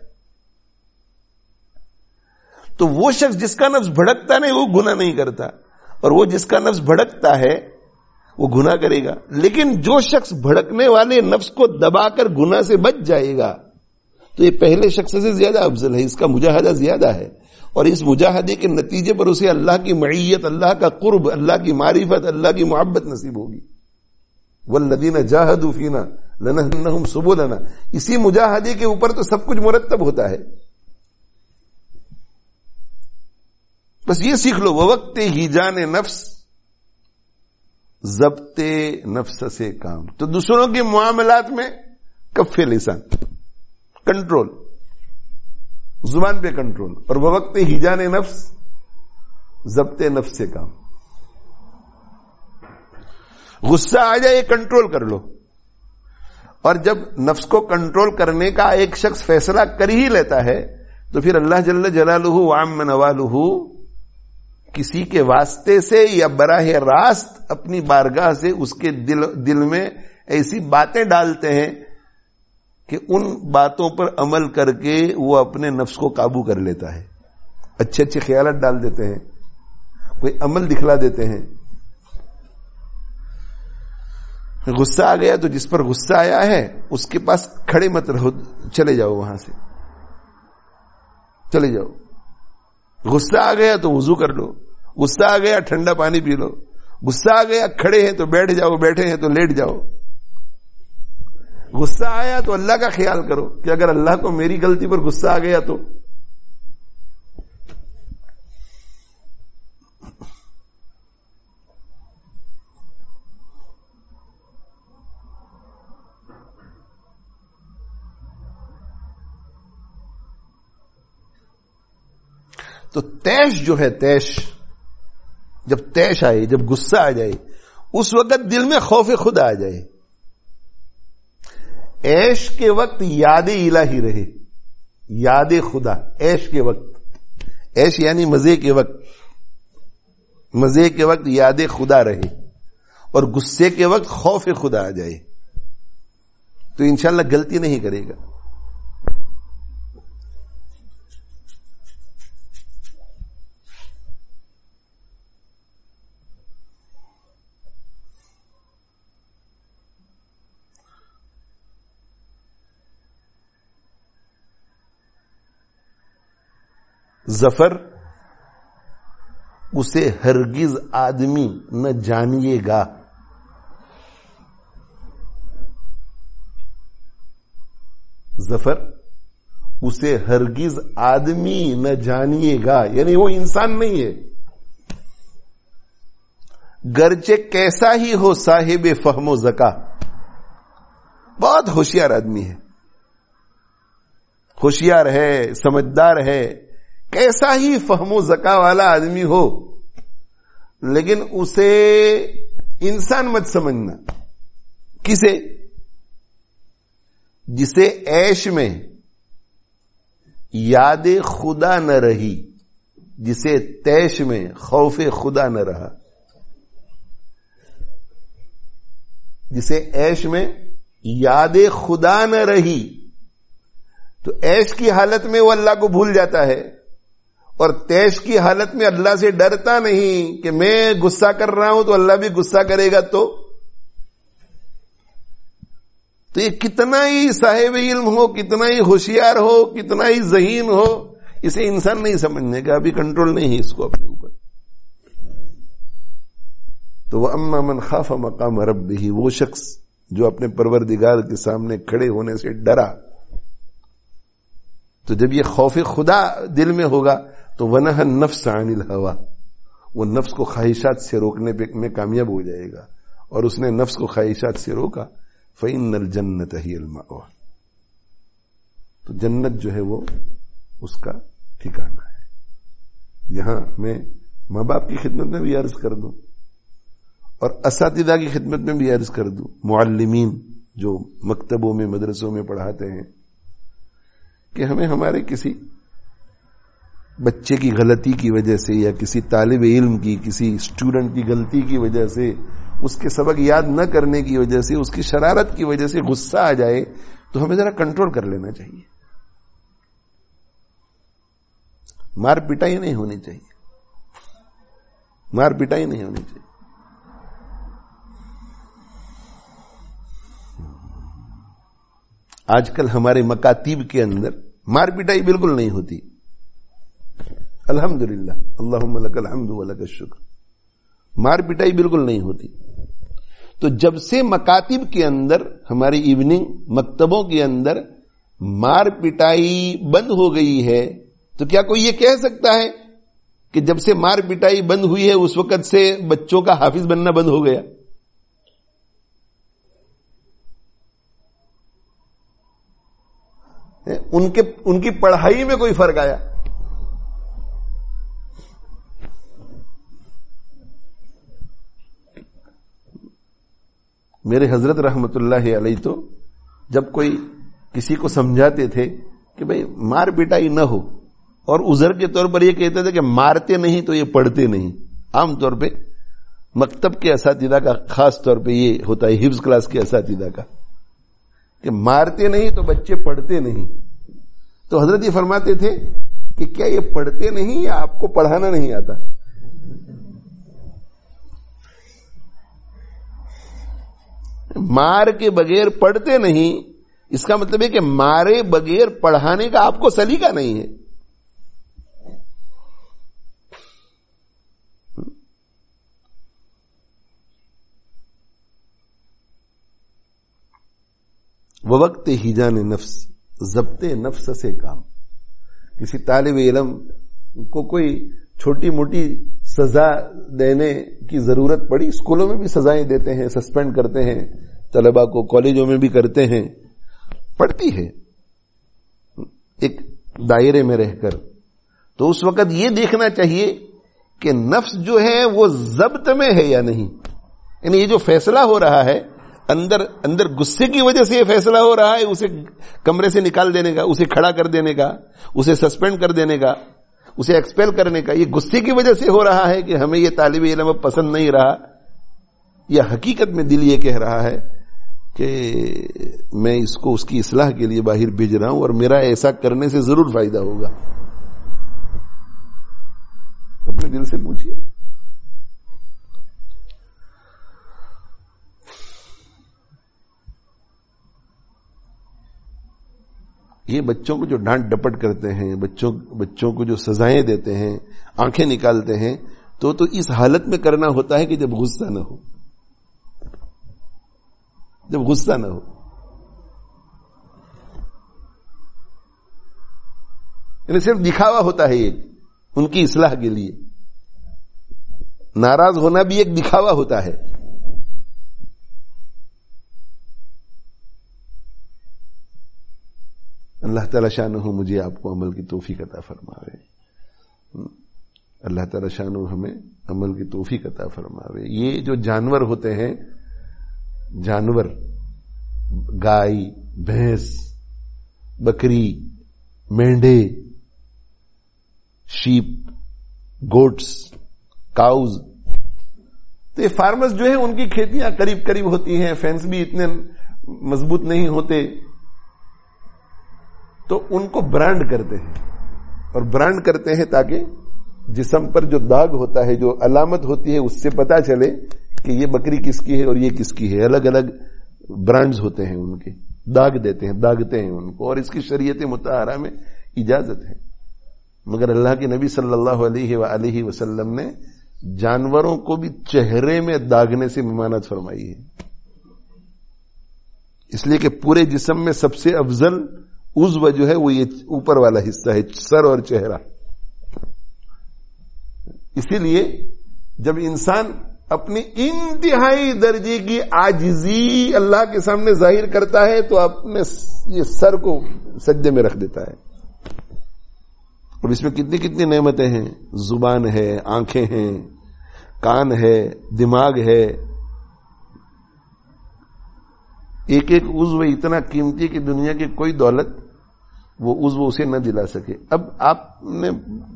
Speaker 1: تو وہ شخص جس کا نفس بھڑکتا نہیں وہ گناہ نہیں کرتا، اور وہ جس کا نفس بھڑکتا ہے وہ گناہ کرے گا۔ لیکن جو شخص بھڑکنے والے نفس کو دبا کر گناہ سے بچ جائے گا تو یہ پہلے شخص سے زیادہ افضل ہے، اس کا مجاہدہ زیادہ ہے، اور اس مجاہدے کے نتیجے پر اسے اللہ کی معیت، اللہ کا قرب، اللہ کی معرفت، اللہ کی محبت نصیب ہوگی. والذین جاہدوا فینا لنہدینہم سبلنا. اسی مجاہدے کے اوپر تو سب کچھ مرتب ہوتا ہے. بس یہ سیکھ لو، وقت ہی جان نفس، ضبط نفس سے کام. تو دوسروں کے معاملات میں کف لسان، کنٹرول، زبان پہ کنٹرول، اور وقت ہی جان نفس، ضبط نفس سے کام. غصہ آ جائے کنٹرول کر لو، اور جب نفس کو کنٹرول کرنے کا ایک شخص فیصلہ کر ہی لیتا ہے تو پھر اللہ جل جلالہ وعم نوالہ کسی کے واسطے سے یا براہ راست اپنی بارگاہ سے اس کے دل میں ایسی باتیں ڈالتے ہیں کہ ان باتوں پر عمل کر کے وہ اپنے نفس کو قابو کر لیتا ہے. اچھے اچھے خیالات ڈال دیتے ہیں، کوئی عمل دکھلا دیتے ہیں. غصہ آ گیا تو جس پر غصہ آیا ہے اس کے پاس کھڑے مت رہو، چلے جاؤ، وہاں سے چلے جاؤ. غصہ آ گیا تو وضو کر لو، غصہ آ گیا ٹھنڈا پانی پی لو، غصہ آ گیا کھڑے ہیں تو بیٹھ جاؤ، بیٹھے ہیں تو لیٹ جاؤ. غصہ آیا تو اللہ کا خیال کرو کہ اگر اللہ کو میری غلطی پر غصہ آ گیا تو تیش جو ہے، تیش جب تیش آئے، جب غصہ آ جائے، اس وقت دل میں خوف خدا آ جائے. عیش کے وقت یاد الہی رہے، یاد خدا. عیش کے وقت، عیش یعنی مزے کے وقت، مزے کے وقت یاد خدا رہے، اور غصے کے وقت خوف خدا آ جائے تو انشاءاللہ غلطی نہیں کرے گا. ظفر اسے ہرگز آدمی نہ جانیے گا. ظفر اسے ہرگز آدمی نہ جانیے گا، یعنی وہ انسان نہیں ہے، گرچہ کیسا ہی ہو صاحب فہم و ذکا. بہت ہوشیار آدمی ہے، ہوشیار ہے، سمجھدار ہے، کیسا ہی فہم و ذکا والا آدمی ہو، لیکن اسے انسان مت سمجھنا. کسے؟ جسے عیش میں یاد خدا نہ رہی، جسے تیش میں خوف خدا نہ رہا. جسے عیش میں یاد خدا نہ رہی تو عیش کی حالت میں وہ اللہ کو بھول جاتا ہے، اور تیش کی حالت میں اللہ سے ڈرتا نہیں کہ میں غصہ کر رہا ہوں تو اللہ بھی غصہ کرے گا. تو یہ کتنا ہی صاحب علم ہو، کتنا ہی ہوشیار ہو، کتنا ہی ذہین ہو، اسے انسان نہیں سمجھنے کا، ابھی کنٹرول نہیں ہے اس کو اپنے اوپر. تو وَأَمَّا مَنْ خَافَ مَقَامَ رَبِّهِ، وہ شخص جو اپنے پروردگار کے سامنے کھڑے ہونے سے ڈرا. تو جب یہ خوف خدا دل میں ہوگا تو وَنَهَى النَّفْسَ عَنِ الْهَوَىٰ، وہ نفس کو خواہشات سے روکنے میں کامیاب ہو جائے گا، اور اس نے نفس کو خواہشات سے روکا. فَإِنَّ الْجَنَّةَ هِيَ الْمَأْوَىٰ، تو جنت جو ہے وہ اس کا ٹھکانہ ہے. یہاں میں ماں باپ کی خدمت میں بھی عرض کر دوں اور اساتذہ کی خدمت میں بھی عرض کر دوں، معلمین جو مکتبوں میں مدرسوں میں پڑھاتے ہیں، کہ ہمیں ہمارے کسی بچے کی غلطی کی وجہ سے یا کسی طالب علم کی، کسی اسٹوڈنٹ کی غلطی کی وجہ سے، اس کے سبق یاد نہ کرنے کی وجہ سے، اس کی شرارت کی وجہ سے غصہ آ جائے تو ہمیں ذرا کنٹرول کر لینا چاہیے. مار پٹائی نہیں ہونی چاہیے، مار پٹائی نہیں ہونی چاہیے. آج کل ہمارے مکاتیب کے اندر مار پٹائی بالکل نہیں ہوتی. الحمدللہ، اللہم لک الحمد ولک الشکر. مار پٹائی بالکل نہیں ہوتی. تو جب سے مکاتب کے اندر، ہماری ایوننگ مکتبوں کے اندر مار پٹائی بند ہو گئی ہے، تو کیا کوئی یہ کہہ سکتا ہے کہ جب سے مار پٹائی بند ہوئی ہے اس وقت سے بچوں کا حافظ بننا بند ہو گیا؟ ان کی پڑھائی میں کوئی فرق آیا؟ میرے حضرت رحمت اللہ علیہ تو جب کوئی کسی کو سمجھاتے تھے کہ بھئی مار پٹائی نہ ہو، اور عذر کے طور پر یہ کہتے تھے کہ مارتے نہیں تو یہ پڑھتے نہیں. عام طور پہ مکتب کے اساتذہ کا خاص طور پہ یہ ہوتا ہے، حفظ کلاس کے اساتذہ کا، کہ مارتے نہیں تو بچے پڑھتے نہیں. تو حضرت یہ فرماتے تھے کہ کیا یہ پڑھتے نہیں یا آپ کو پڑھانا نہیں آتا؟ مار کے بغیر پڑھتے نہیں، اس کا مطلب ہے کہ مارے بغیر پڑھانے کا آپ کو سلیقہ نہیں ہے. وقت ہیجان نفس، ضبط نفس سے کام. کسی طالب علم کو کوئی چھوٹی موٹی سزا دینے کی ضرورت پڑی، اسکولوں میں بھی سزائیں دیتے ہیں، سسپینڈ کرتے ہیں طلبا کو، کالجوں میں بھی کرتے ہیں، پڑتی ہے ایک دائرے میں رہ کر. تو اس وقت یہ دیکھنا چاہیے کہ نفس جو ہے وہ ضبط میں ہے یا نہیں. یعنی یہ جو فیصلہ ہو رہا ہے اندر غصے کی وجہ سے یہ فیصلہ ہو رہا ہے اسے کمرے سے نکال دینے کا، اسے کھڑا کر دینے کا، اسے سسپینڈ کر دینے کا، اسے ایکسپیل کرنے کا، یہ غصے کی وجہ سے ہو رہا ہے کہ ہمیں یہ طالب علم اب پسند نہیں رہا، یا حقیقت میں دل یہ کہہ رہا ہے کہ میں اس کو اس کی اصلاح کے لیے باہر بھیج رہا ہوں اور میرا ایسا کرنے سے ضرور فائدہ ہوگا. اپنے دل سے پوچھیے. یہ بچوں کو جو ڈانٹ ڈپٹ کرتے ہیں، بچوں کو جو سزائیں دیتے ہیں، آنکھیں نکالتے ہیں، تو اس حالت میں کرنا ہوتا ہے کہ جب غصہ نہ ہو. جب غصہ نہ ہو، یعنی صرف دکھاوا ہوتا ہے ایک ان کی اصلاح کے لیے. ناراض ہونا بھی ایک دکھاوا ہوتا ہے. اللہ تعالی شانہ مجھے آپ کو عمل کی توفیق عطا فرماوے. اللہ تعالی شانہ ہمیں عمل کی توفیق عطا فرماوے. یہ جو جانور ہوتے ہیں، جانور، گائے، بھینس، بکری، مینڈے، شیپ، گوٹس، کاؤز، تو یہ فارمرز جو ہیں ان کی کھیتیاں قریب قریب ہوتی ہیں، فینس بھی اتنے مضبوط نہیں ہوتے، تو ان کو برانڈ کرتے ہیں. اور برانڈ کرتے ہیں تاکہ جسم پر جو داغ ہوتا ہے، جو علامت ہوتی ہے، اس سے پتا چلے کہ یہ بکری کس کی ہے اور یہ کس کی ہے. الگ الگ برانڈز ہوتے ہیں ان کے، داغ دیتے ہیں، داغتے ہیں ان کو، اور اس کی شریعت مطہرہ میں اجازت ہے. مگر اللہ کے نبی صلی اللہ علیہ وآلہ وسلم نے جانوروں کو بھی چہرے میں داغنے سے ممانعت فرمائی ہے، اس لیے کہ پورے جسم میں سب سے افضل عضو جو ہے وہ یہ اوپر والا حصہ ہے، سر اور چہرہ. اسی لیے جب انسان اپنی انتہائی درجے کی عاجزی اللہ کے سامنے ظاہر کرتا ہے تو اپنے یہ سر کو سجدے میں رکھ دیتا ہے. اور اس میں کتنی کتنی نعمتیں ہیں، زبان ہے، آنکھیں ہیں، کان ہے، دماغ ہے. ایک ایک عضو اتنا قیمتی کہ دنیا کی کوئی دولت وہ عضو اسے نہ دلا سکے. اب آپ نے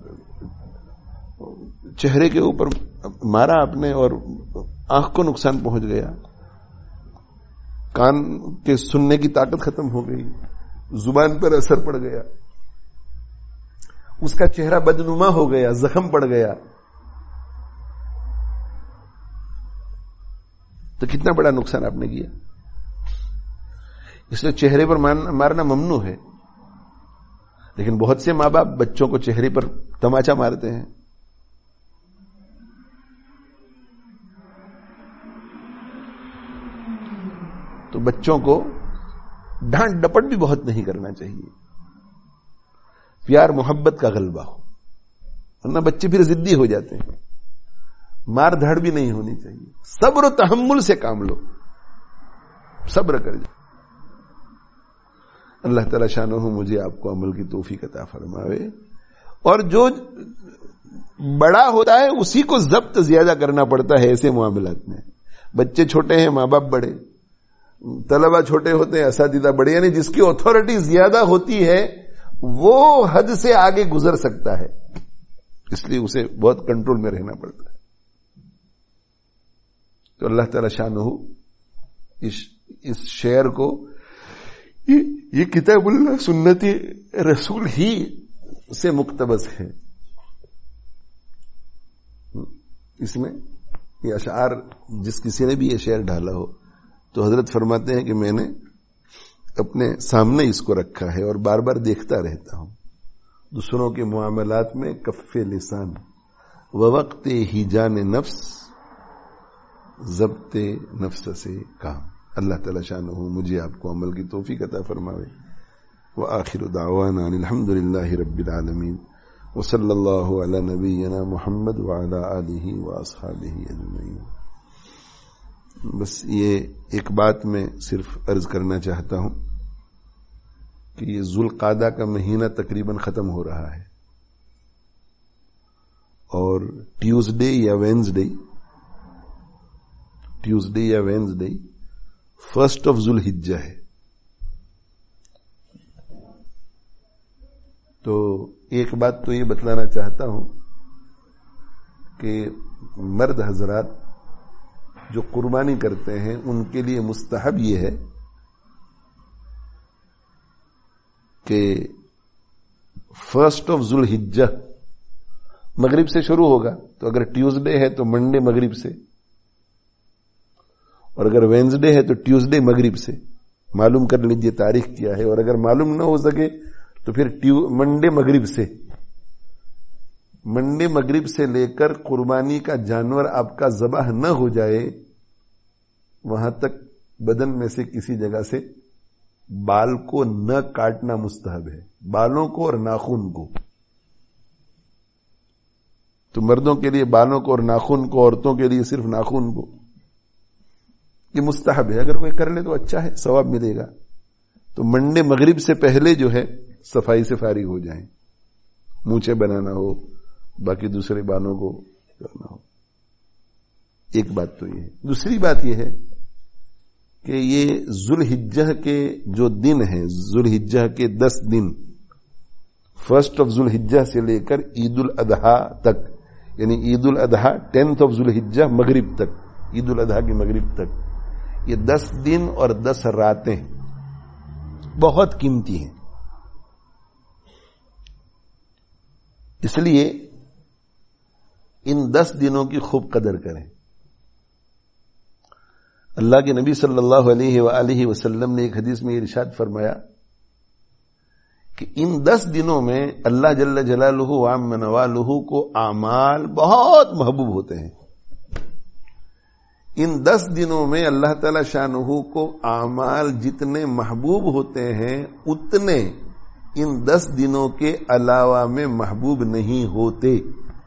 Speaker 1: چہرے کے اوپر مارا آپ نے اور آنکھ کو نقصان پہنچ گیا، کان کے سننے کی طاقت ختم ہو گئی، زبان پر اثر پڑ گیا، اس کا چہرہ بدنما ہو گیا، زخم پڑ گیا، تو کتنا بڑا نقصان آپ نے کیا. اس لیے چہرے پر مارنا ممنوع ہے، لیکن بہت سے ماں باپ بچوں کو چہرے پر تماچا مارتے ہیں. تو بچوں کو ڈانٹ ڈپٹ بھی بہت نہیں کرنا چاہیے، پیار محبت کا غلبہ ہو، ورنہ بچے پھر ضدی ہو جاتے ہیں. مار دھاڑ بھی نہیں ہونی چاہیے، صبر و تحمل سے کام لو، صبر کر جاؤ. اللہ تعالی شانہ مجھے آپ کو عمل کی توفیق عطا فرماوے. اور جو بڑا ہوتا ہے اسی کو ضبط زیادہ کرنا پڑتا ہے ایسے معاملات میں. بچے چھوٹے ہیں، ماں باپ بڑے، طلبہ چھوٹے ہوتے ہیں، اساتذہ بڑے، یعنی جس کی اتھارٹی زیادہ ہوتی ہے وہ حد سے آگے گزر سکتا ہے، اس لیے اسے بہت کنٹرول میں رہنا پڑتا ہے. تو اللہ تعالی شانہ اس شعر کو، یہ کتاب اللہ سنت رسول ہی سے مقتبس ہے. اس میں یہ اشعار جس کسی نے بھی یہ شعر ڈالا ہو تو حضرت فرماتے ہیں کہ میں نے اپنے سامنے اس کو رکھا ہے اور بار بار دیکھتا رہتا ہوں. دوسروں کے معاملات میں کف لسان ووقت ہی جان نفس ضبط نفس سے کام. اللہ تعالی شانہ مجھے آپ کو عمل کی توفیق عطا فرماوے. وآخر دعوانا الحمد للہ رب العالمین وصلی اللہ علی نبینا محمد وعلی آلہ واصحابہ اجمعین. بس یہ ایک بات میں صرف عرض کرنا چاہتا ہوں کہ یہ ذوالقعدہ کا مہینہ تقریباً ختم ہو رہا ہے، اور ٹیوزڈے یا وینزڈے فرسٹ آف ذوالحجہ ہے. تو ایک بات تو یہ بتلانا چاہتا ہوں کہ مرد حضرات جو قربانی کرتے ہیں ان کے لیے مستحب یہ ہے کہ فرسٹ آف ذوالحجہ مغرب سے شروع ہوگا، تو اگر ٹیوزڈے ہے تو منڈے مغرب سے، اور اگر وینزڈے ہے تو ٹیوزڈے مغرب سے. معلوم کر لیجئے تاریخ کیا ہے، اور اگر معلوم نہ ہو سکے تو پھر منڈے مغرب سے. منڈے مغرب سے لے کر قربانی کا جانور آپ کا ذبح نہ ہو جائے وہاں تک بدن میں سے کسی جگہ سے بال کو نہ کاٹنا مستحب ہے، بالوں کو اور ناخن کو. تو مردوں کے لیے بالوں کو اور ناخن کو، عورتوں کے لیے صرف ناخن کو. یہ مستحب ہے، اگر کوئی کر لے تو اچھا ہے، ثواب ملے گا. تو منڈے مغرب سے پہلے جو ہے صفائی سے فارغ ہو جائیں، مونچھیں بنانا ہو، باقی دوسرے بالوں کو کرنا ہو. ایک بات تو یہ ہے. دوسری بات یہ ہے کہ یہ ذوالحجہ کے جو دن ہیں، ذوالحجہ کے 10 دن، فرسٹ آف ذوالحجہ سے لے کر عید الاضحیٰ تک، یعنی عید الاضحیٰ 10th آف ذوالحجہ مغرب تک، عید الاضحیٰ کی مغرب تک، یہ 10 دن اور 10 راتیں بہت قیمتی ہیں. اس لیے ان 10 دنوں کی خوب قدر کریں. اللہ کے نبی صلی اللہ علیہ وآلہ وسلم نے ایک حدیث میں ارشاد فرمایا کہ ان 10 دنوں میں اللہ جل جلالہ وعم نوالہ کو اعمال بہت محبوب ہوتے ہیں. ان 10 دنوں میں اللہ تعالی شانہ کو اعمال جتنے محبوب ہوتے ہیں اتنے ان 10 دنوں کے علاوہ میں محبوب نہیں ہوتے.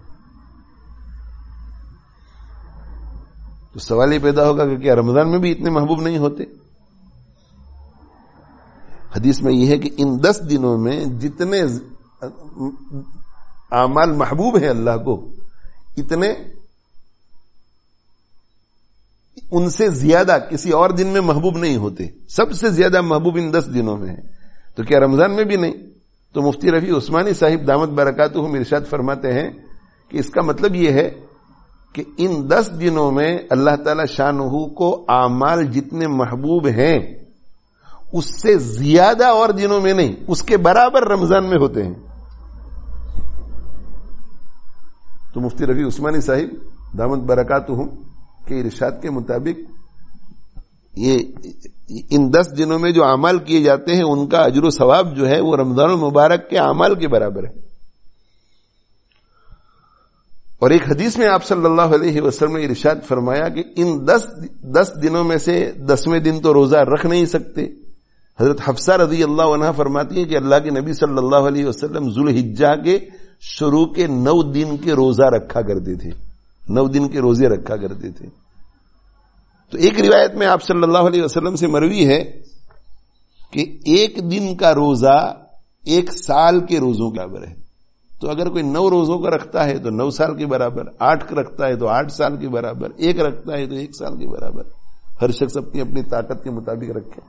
Speaker 1: تو سوال یہ پیدا ہوگا کہ کیا رمضان میں بھی اتنے محبوب نہیں ہوتے؟ حدیث میں یہ ہے کہ ان 10 دنوں میں جتنے اعمال محبوب ہیں اللہ کو، اتنے ان سے زیادہ کسی اور دن میں محبوب نہیں ہوتے. سب سے زیادہ محبوب ان 10 دنوں میں ہے. تو کیا رمضان میں بھی نہیں؟ تو مفتی رفیع عثمانی صاحب دامت برکاتہم ارشاد فرماتے ہیں کہ اس کا مطلب یہ ہے کہ ان 10 دنوں میں اللہ تعالی شانہ کو اعمال جتنے محبوب ہیں اس سے زیادہ اور دنوں میں نہیں، اس کے برابر رمضان میں ہوتے ہیں. تو مفتی رفیع عثمانی صاحب دامت برکاتہم کے ارشاد کے مطابق یہ ان 10 دنوں میں جو اعمال کیے جاتے ہیں ان کا اجر و ثواب جو ہے وہ رمضان المبارک کے اعمال کے برابر ہے. اور ایک حدیث میں آپ صلی اللہ علیہ وسلم نے ارشاد فرمایا کہ ان 10 دنوں میں سے 10ویں دن تو روزہ رکھ نہیں سکتے. حضرت حفصہ رضی اللہ عنہا فرماتی ہیں کہ اللہ کے نبی صلی اللہ علیہ وسلم ذوالحجہ کے شروع کے 9 دن کے روزہ رکھا کرتے تھے, 9 دن کے روزے رکھا کرتے تھے. تو ایک روایت میں آپ صلی اللہ علیہ وسلم سے مروی ہے کہ ایک دن کا روزہ 1 سال کے روزوں کے برابر ہے. تو اگر کوئی 9 روزوں کا رکھتا ہے تو 9 سال کے برابر, 8 کا رکھتا ہے تو 8 سال کے برابر, 1 رکھتا ہے تو 1 سال کے برابر. ہر شخص اپنی اپنی طاقت کے مطابق رکھے.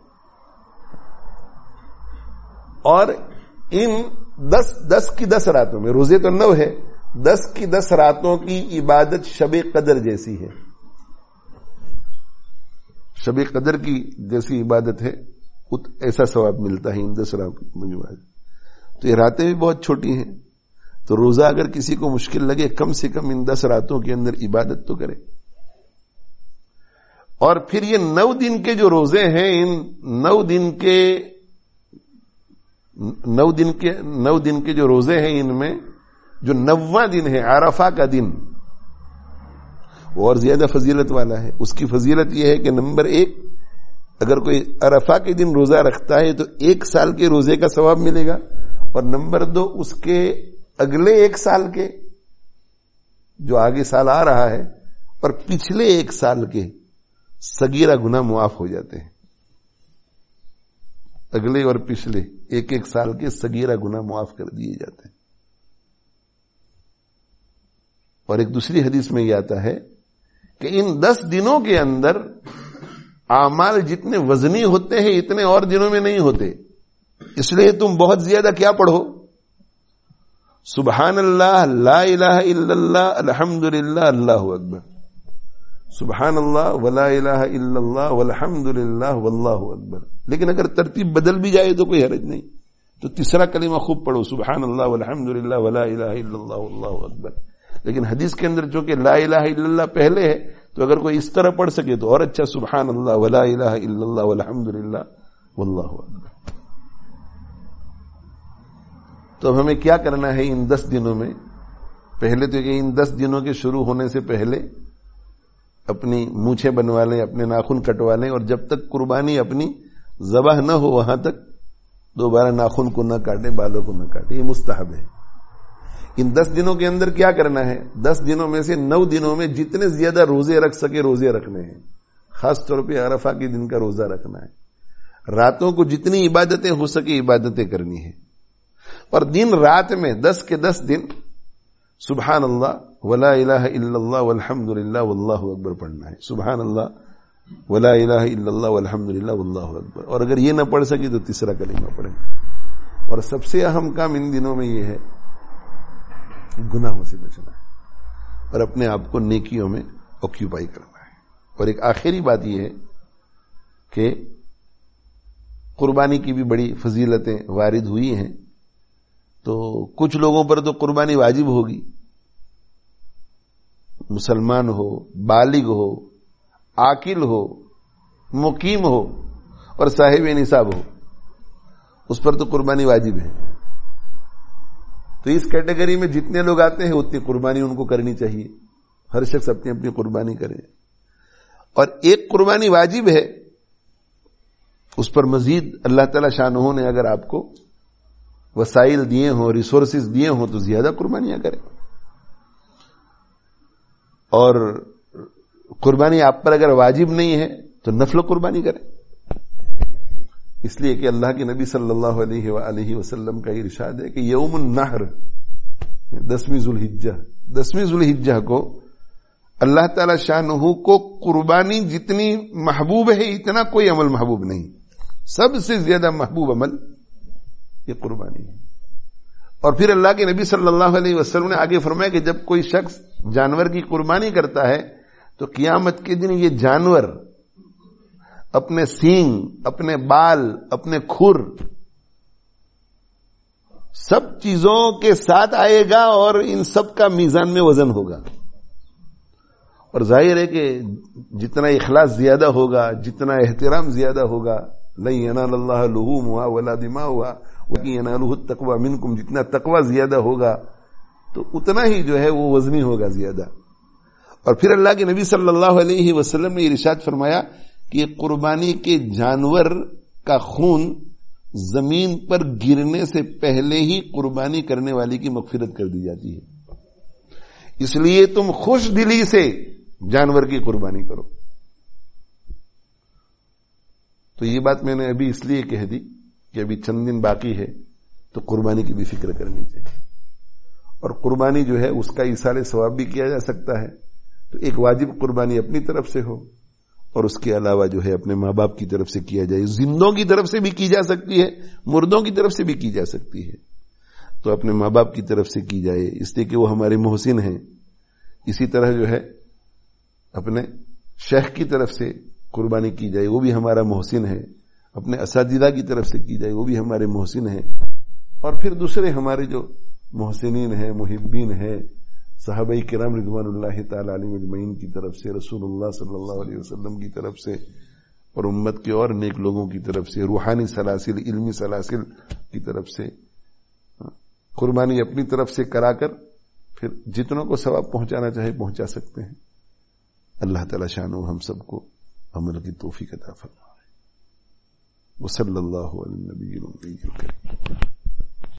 Speaker 1: اور ان 10 کی 10 راتوں میں, روزے تو 9 ہے, 10 کی 10 راتوں کی عبادت شب قدر جیسی ہے. شب قدر کی جیسی عبادت ہے, ایسا ثواب ملتا ہے ان 10 راتوں میں. تو یہ راتیں بھی بہت چھوٹی ہیں, تو روزہ اگر کسی کو مشکل لگے کم سے کم ان 10 راتوں کے اندر عبادت تو کرے. اور پھر یہ 9 دن کے جو روزے ہیں, ان 9 دن کے جو روزے ہیں, ان میں جو 9واں دن ہے عرفہ کا دن, وہ اور زیادہ فضیلت والا ہے. اس کی فضیلت یہ ہے کہ نمبر 1, اگر کوئی عرفہ کے دن روزہ رکھتا ہے تو 1 سال کے روزے کا ثواب ملے گا. اور نمبر 2, اس کے اگلے 1 سال کے, جو آگے سال آ رہا ہے, اور پچھلے 1 سال کے صغیرہ گناہ معاف ہو جاتے ہیں. اگلے اور پچھلے 1 سال کے صغیرہ گناہ معاف کر دیے جاتے ہیں. اور ایک دوسری حدیث میں یہ آتا ہے کہ ان 10 دنوں کے اندر اعمال جتنے وزنی ہوتے ہیں اتنے اور دنوں میں نہیں ہوتے. اس لیے تم بہت زیادہ کیا پڑھو, سبحان اللہ, لا الہ الا اللہ, الحمدللہ, اللہ اکبر. سبحان اللہ ولا الہ الا اللہ والحمدللہ واللہ اکبر. لیکن اگر ترتیب بدل بھی جائے تو کوئی حرج نہیں, تو تیسرا کلمہ خوب پڑھو, سبحان اللہ والحمدللہ ولا الہ الا اللہ واللہ اکبر. لیکن حدیث کے اندر جو کہ لا الہ الا اللہ پہلے ہے, تو اگر کوئی اس طرح پڑھ سکے تو اور اچھا, سبحان اللہ ولا الہ الا اللہ والحمدللہ واللہ اکبر. تو اب ہمیں کیا کرنا ہے ان 10 دنوں میں؟ پہلے تو کہ ان 10 دنوں کے شروع ہونے سے پہلے اپنی مونچھیں بنوا لیں, اپنے ناخن کٹوا لیں, اور جب تک قربانی اپنی ذبح نہ ہو وہاں تک دوبارہ ناخن کو نہ کاٹیں, بالوں کو نہ کاٹیں. یہ مستحب ہے. ان 10 دنوں کے اندر کیا کرنا ہے؟ 10 دنوں میں سے 9 دنوں میں جتنے زیادہ روزے رکھ سکے روزے رکھنے ہیں. خاص طور پہ عرفہ کے دن کا روزہ رکھنا ہے. راتوں کو جتنی عبادتیں ہو سکے عبادتیں کرنی ہیں. اور دن رات میں 10 کے 10 دن سبحان اللہ ولا الہ الا اللہ والحمدللہ واللہ اکبر پڑھنا ہے. سبحان اللہ ولا الہ الا اللہ والحمدللہ واللہ اکبر. اور اگر یہ نہ پڑھ سکی تو تیسرا کلمہ پڑھیں. اور سب سے اہم کام ان دنوں میں یہ ہے گناہوں سے بچنا ہے اور اپنے آپ کو نیکیوں میں آکیوپائی کرنا ہے. اور ایک آخری بات یہ ہے کہ قربانی کی بھی بڑی فضیلتیں وارد ہوئی ہیں. تو کچھ لوگوں پر تو قربانی واجب ہوگی, مسلمان ہو, بالغ ہو, عاقل ہو, مقیم ہو اور صاحب نصاب ہو, اس پر تو قربانی واجب ہے. تو اس کیٹیگری میں جتنے لوگ آتے ہیں اتنی قربانی ان کو کرنی چاہیے. ہر شخص اپنی اپنی قربانی کرے. اور ایک قربانی واجب ہے, اس پر مزید اللہ تعالی شانہ نے اگر آپ کو وسائل دیے ہوں, ریسورسز دیے ہوں, تو زیادہ قربانیاں کریں. اور قربانی آپ پر اگر واجب نہیں ہے تو نفل قربانی کریں. اس لیے کہ اللہ کے نبی صلی اللہ علیہ وآلہ وسلم کا ارشاد ہے کہ یوم النحر 10ویں ذوالحجہ کو اللہ تعالی شانہ کو قربانی جتنی محبوب ہے اتنا کوئی عمل محبوب نہیں. سب سے زیادہ محبوب عمل یہ قربانی ہے. اور پھر اللہ کے نبی صلی اللہ علیہ وسلم نے آگے فرمایا کہ جب کوئی شخص جانور کی قربانی کرتا ہے تو قیامت کے دن یہ جانور اپنے سینگ, اپنے بال, اپنے کھر سب چیزوں کے ساتھ آئے گا اور ان سب کا میزان میں وزن ہوگا. اور ظاہر ہے کہ جتنا اخلاص زیادہ ہوگا، جتنا احترام زیادہ ہوگا، لن ینال اللہ لحومھا ولا دماؤھا ولکن ینالہ التقوی منکم، جتنا تقوی زیادہ ہوگا تو اتنا ہی جو ہے وہ وزنی ہوگا زیادہ. اور پھر اللہ کے نبی صلی اللہ علیہ وسلم نے ارشاد فرمایا کہ قربانی کے جانور کا خون زمین پر گرنے سے پہلے ہی قربانی کرنے والی کی مغفرت کر دی جاتی ہے. اس لیے تم خوش دلی سے جانور کی قربانی کرو. تو یہ بات میں نے ابھی اس لیے کہہ دی کہ ابھی چند دن باقی ہے تو قربانی کی بھی فکر کرنی چاہیے. اور قربانی جو ہے اس کا ایصال ثواب بھی کیا جا سکتا ہے. تو ایک واجب قربانی اپنی طرف سے ہو اور اس کے علاوہ جو ہے اپنے ماں باپ کی طرف سے کیا جائے. زندوں کی طرف سے بھی کی جا سکتی ہے، مردوں کی طرف سے بھی کی جا سکتی ہے. تو اپنے ماں باپ کی طرف سے کی جائے اس لیے کہ وہ ہمارے محسن ہیں. اسی طرح جو ہے اپنے شیخ کی طرف سے قربانی کی جائے، وہ بھی ہمارا محسن ہے. اپنے اساتذہ کی طرف سے کی جائے، وہ بھی ہمارے محسن ہیں. اور پھر دوسرے ہمارے جو محسنین ہیں، محبین ہیں، صحابہ کرام رضوان اللہ تعالی علیہم اجمعین کی طرف سے، رسول اللہ صلی اللہ علیہ وسلم کی طرف سے، اور امت کے اور نیک لوگوں کی طرف سے، روحانی سلاسل، علمی سلاسل کی طرف سے قربانی اپنی طرف سے کرا کر پھر جتنوں کو ثواب پہنچانا چاہے پہنچا سکتے ہیں. اللہ تعالی شانہ ہم سب کو عمل کی توفیق عطا فرمائے. وصلی اللہ علی النبی الکریم.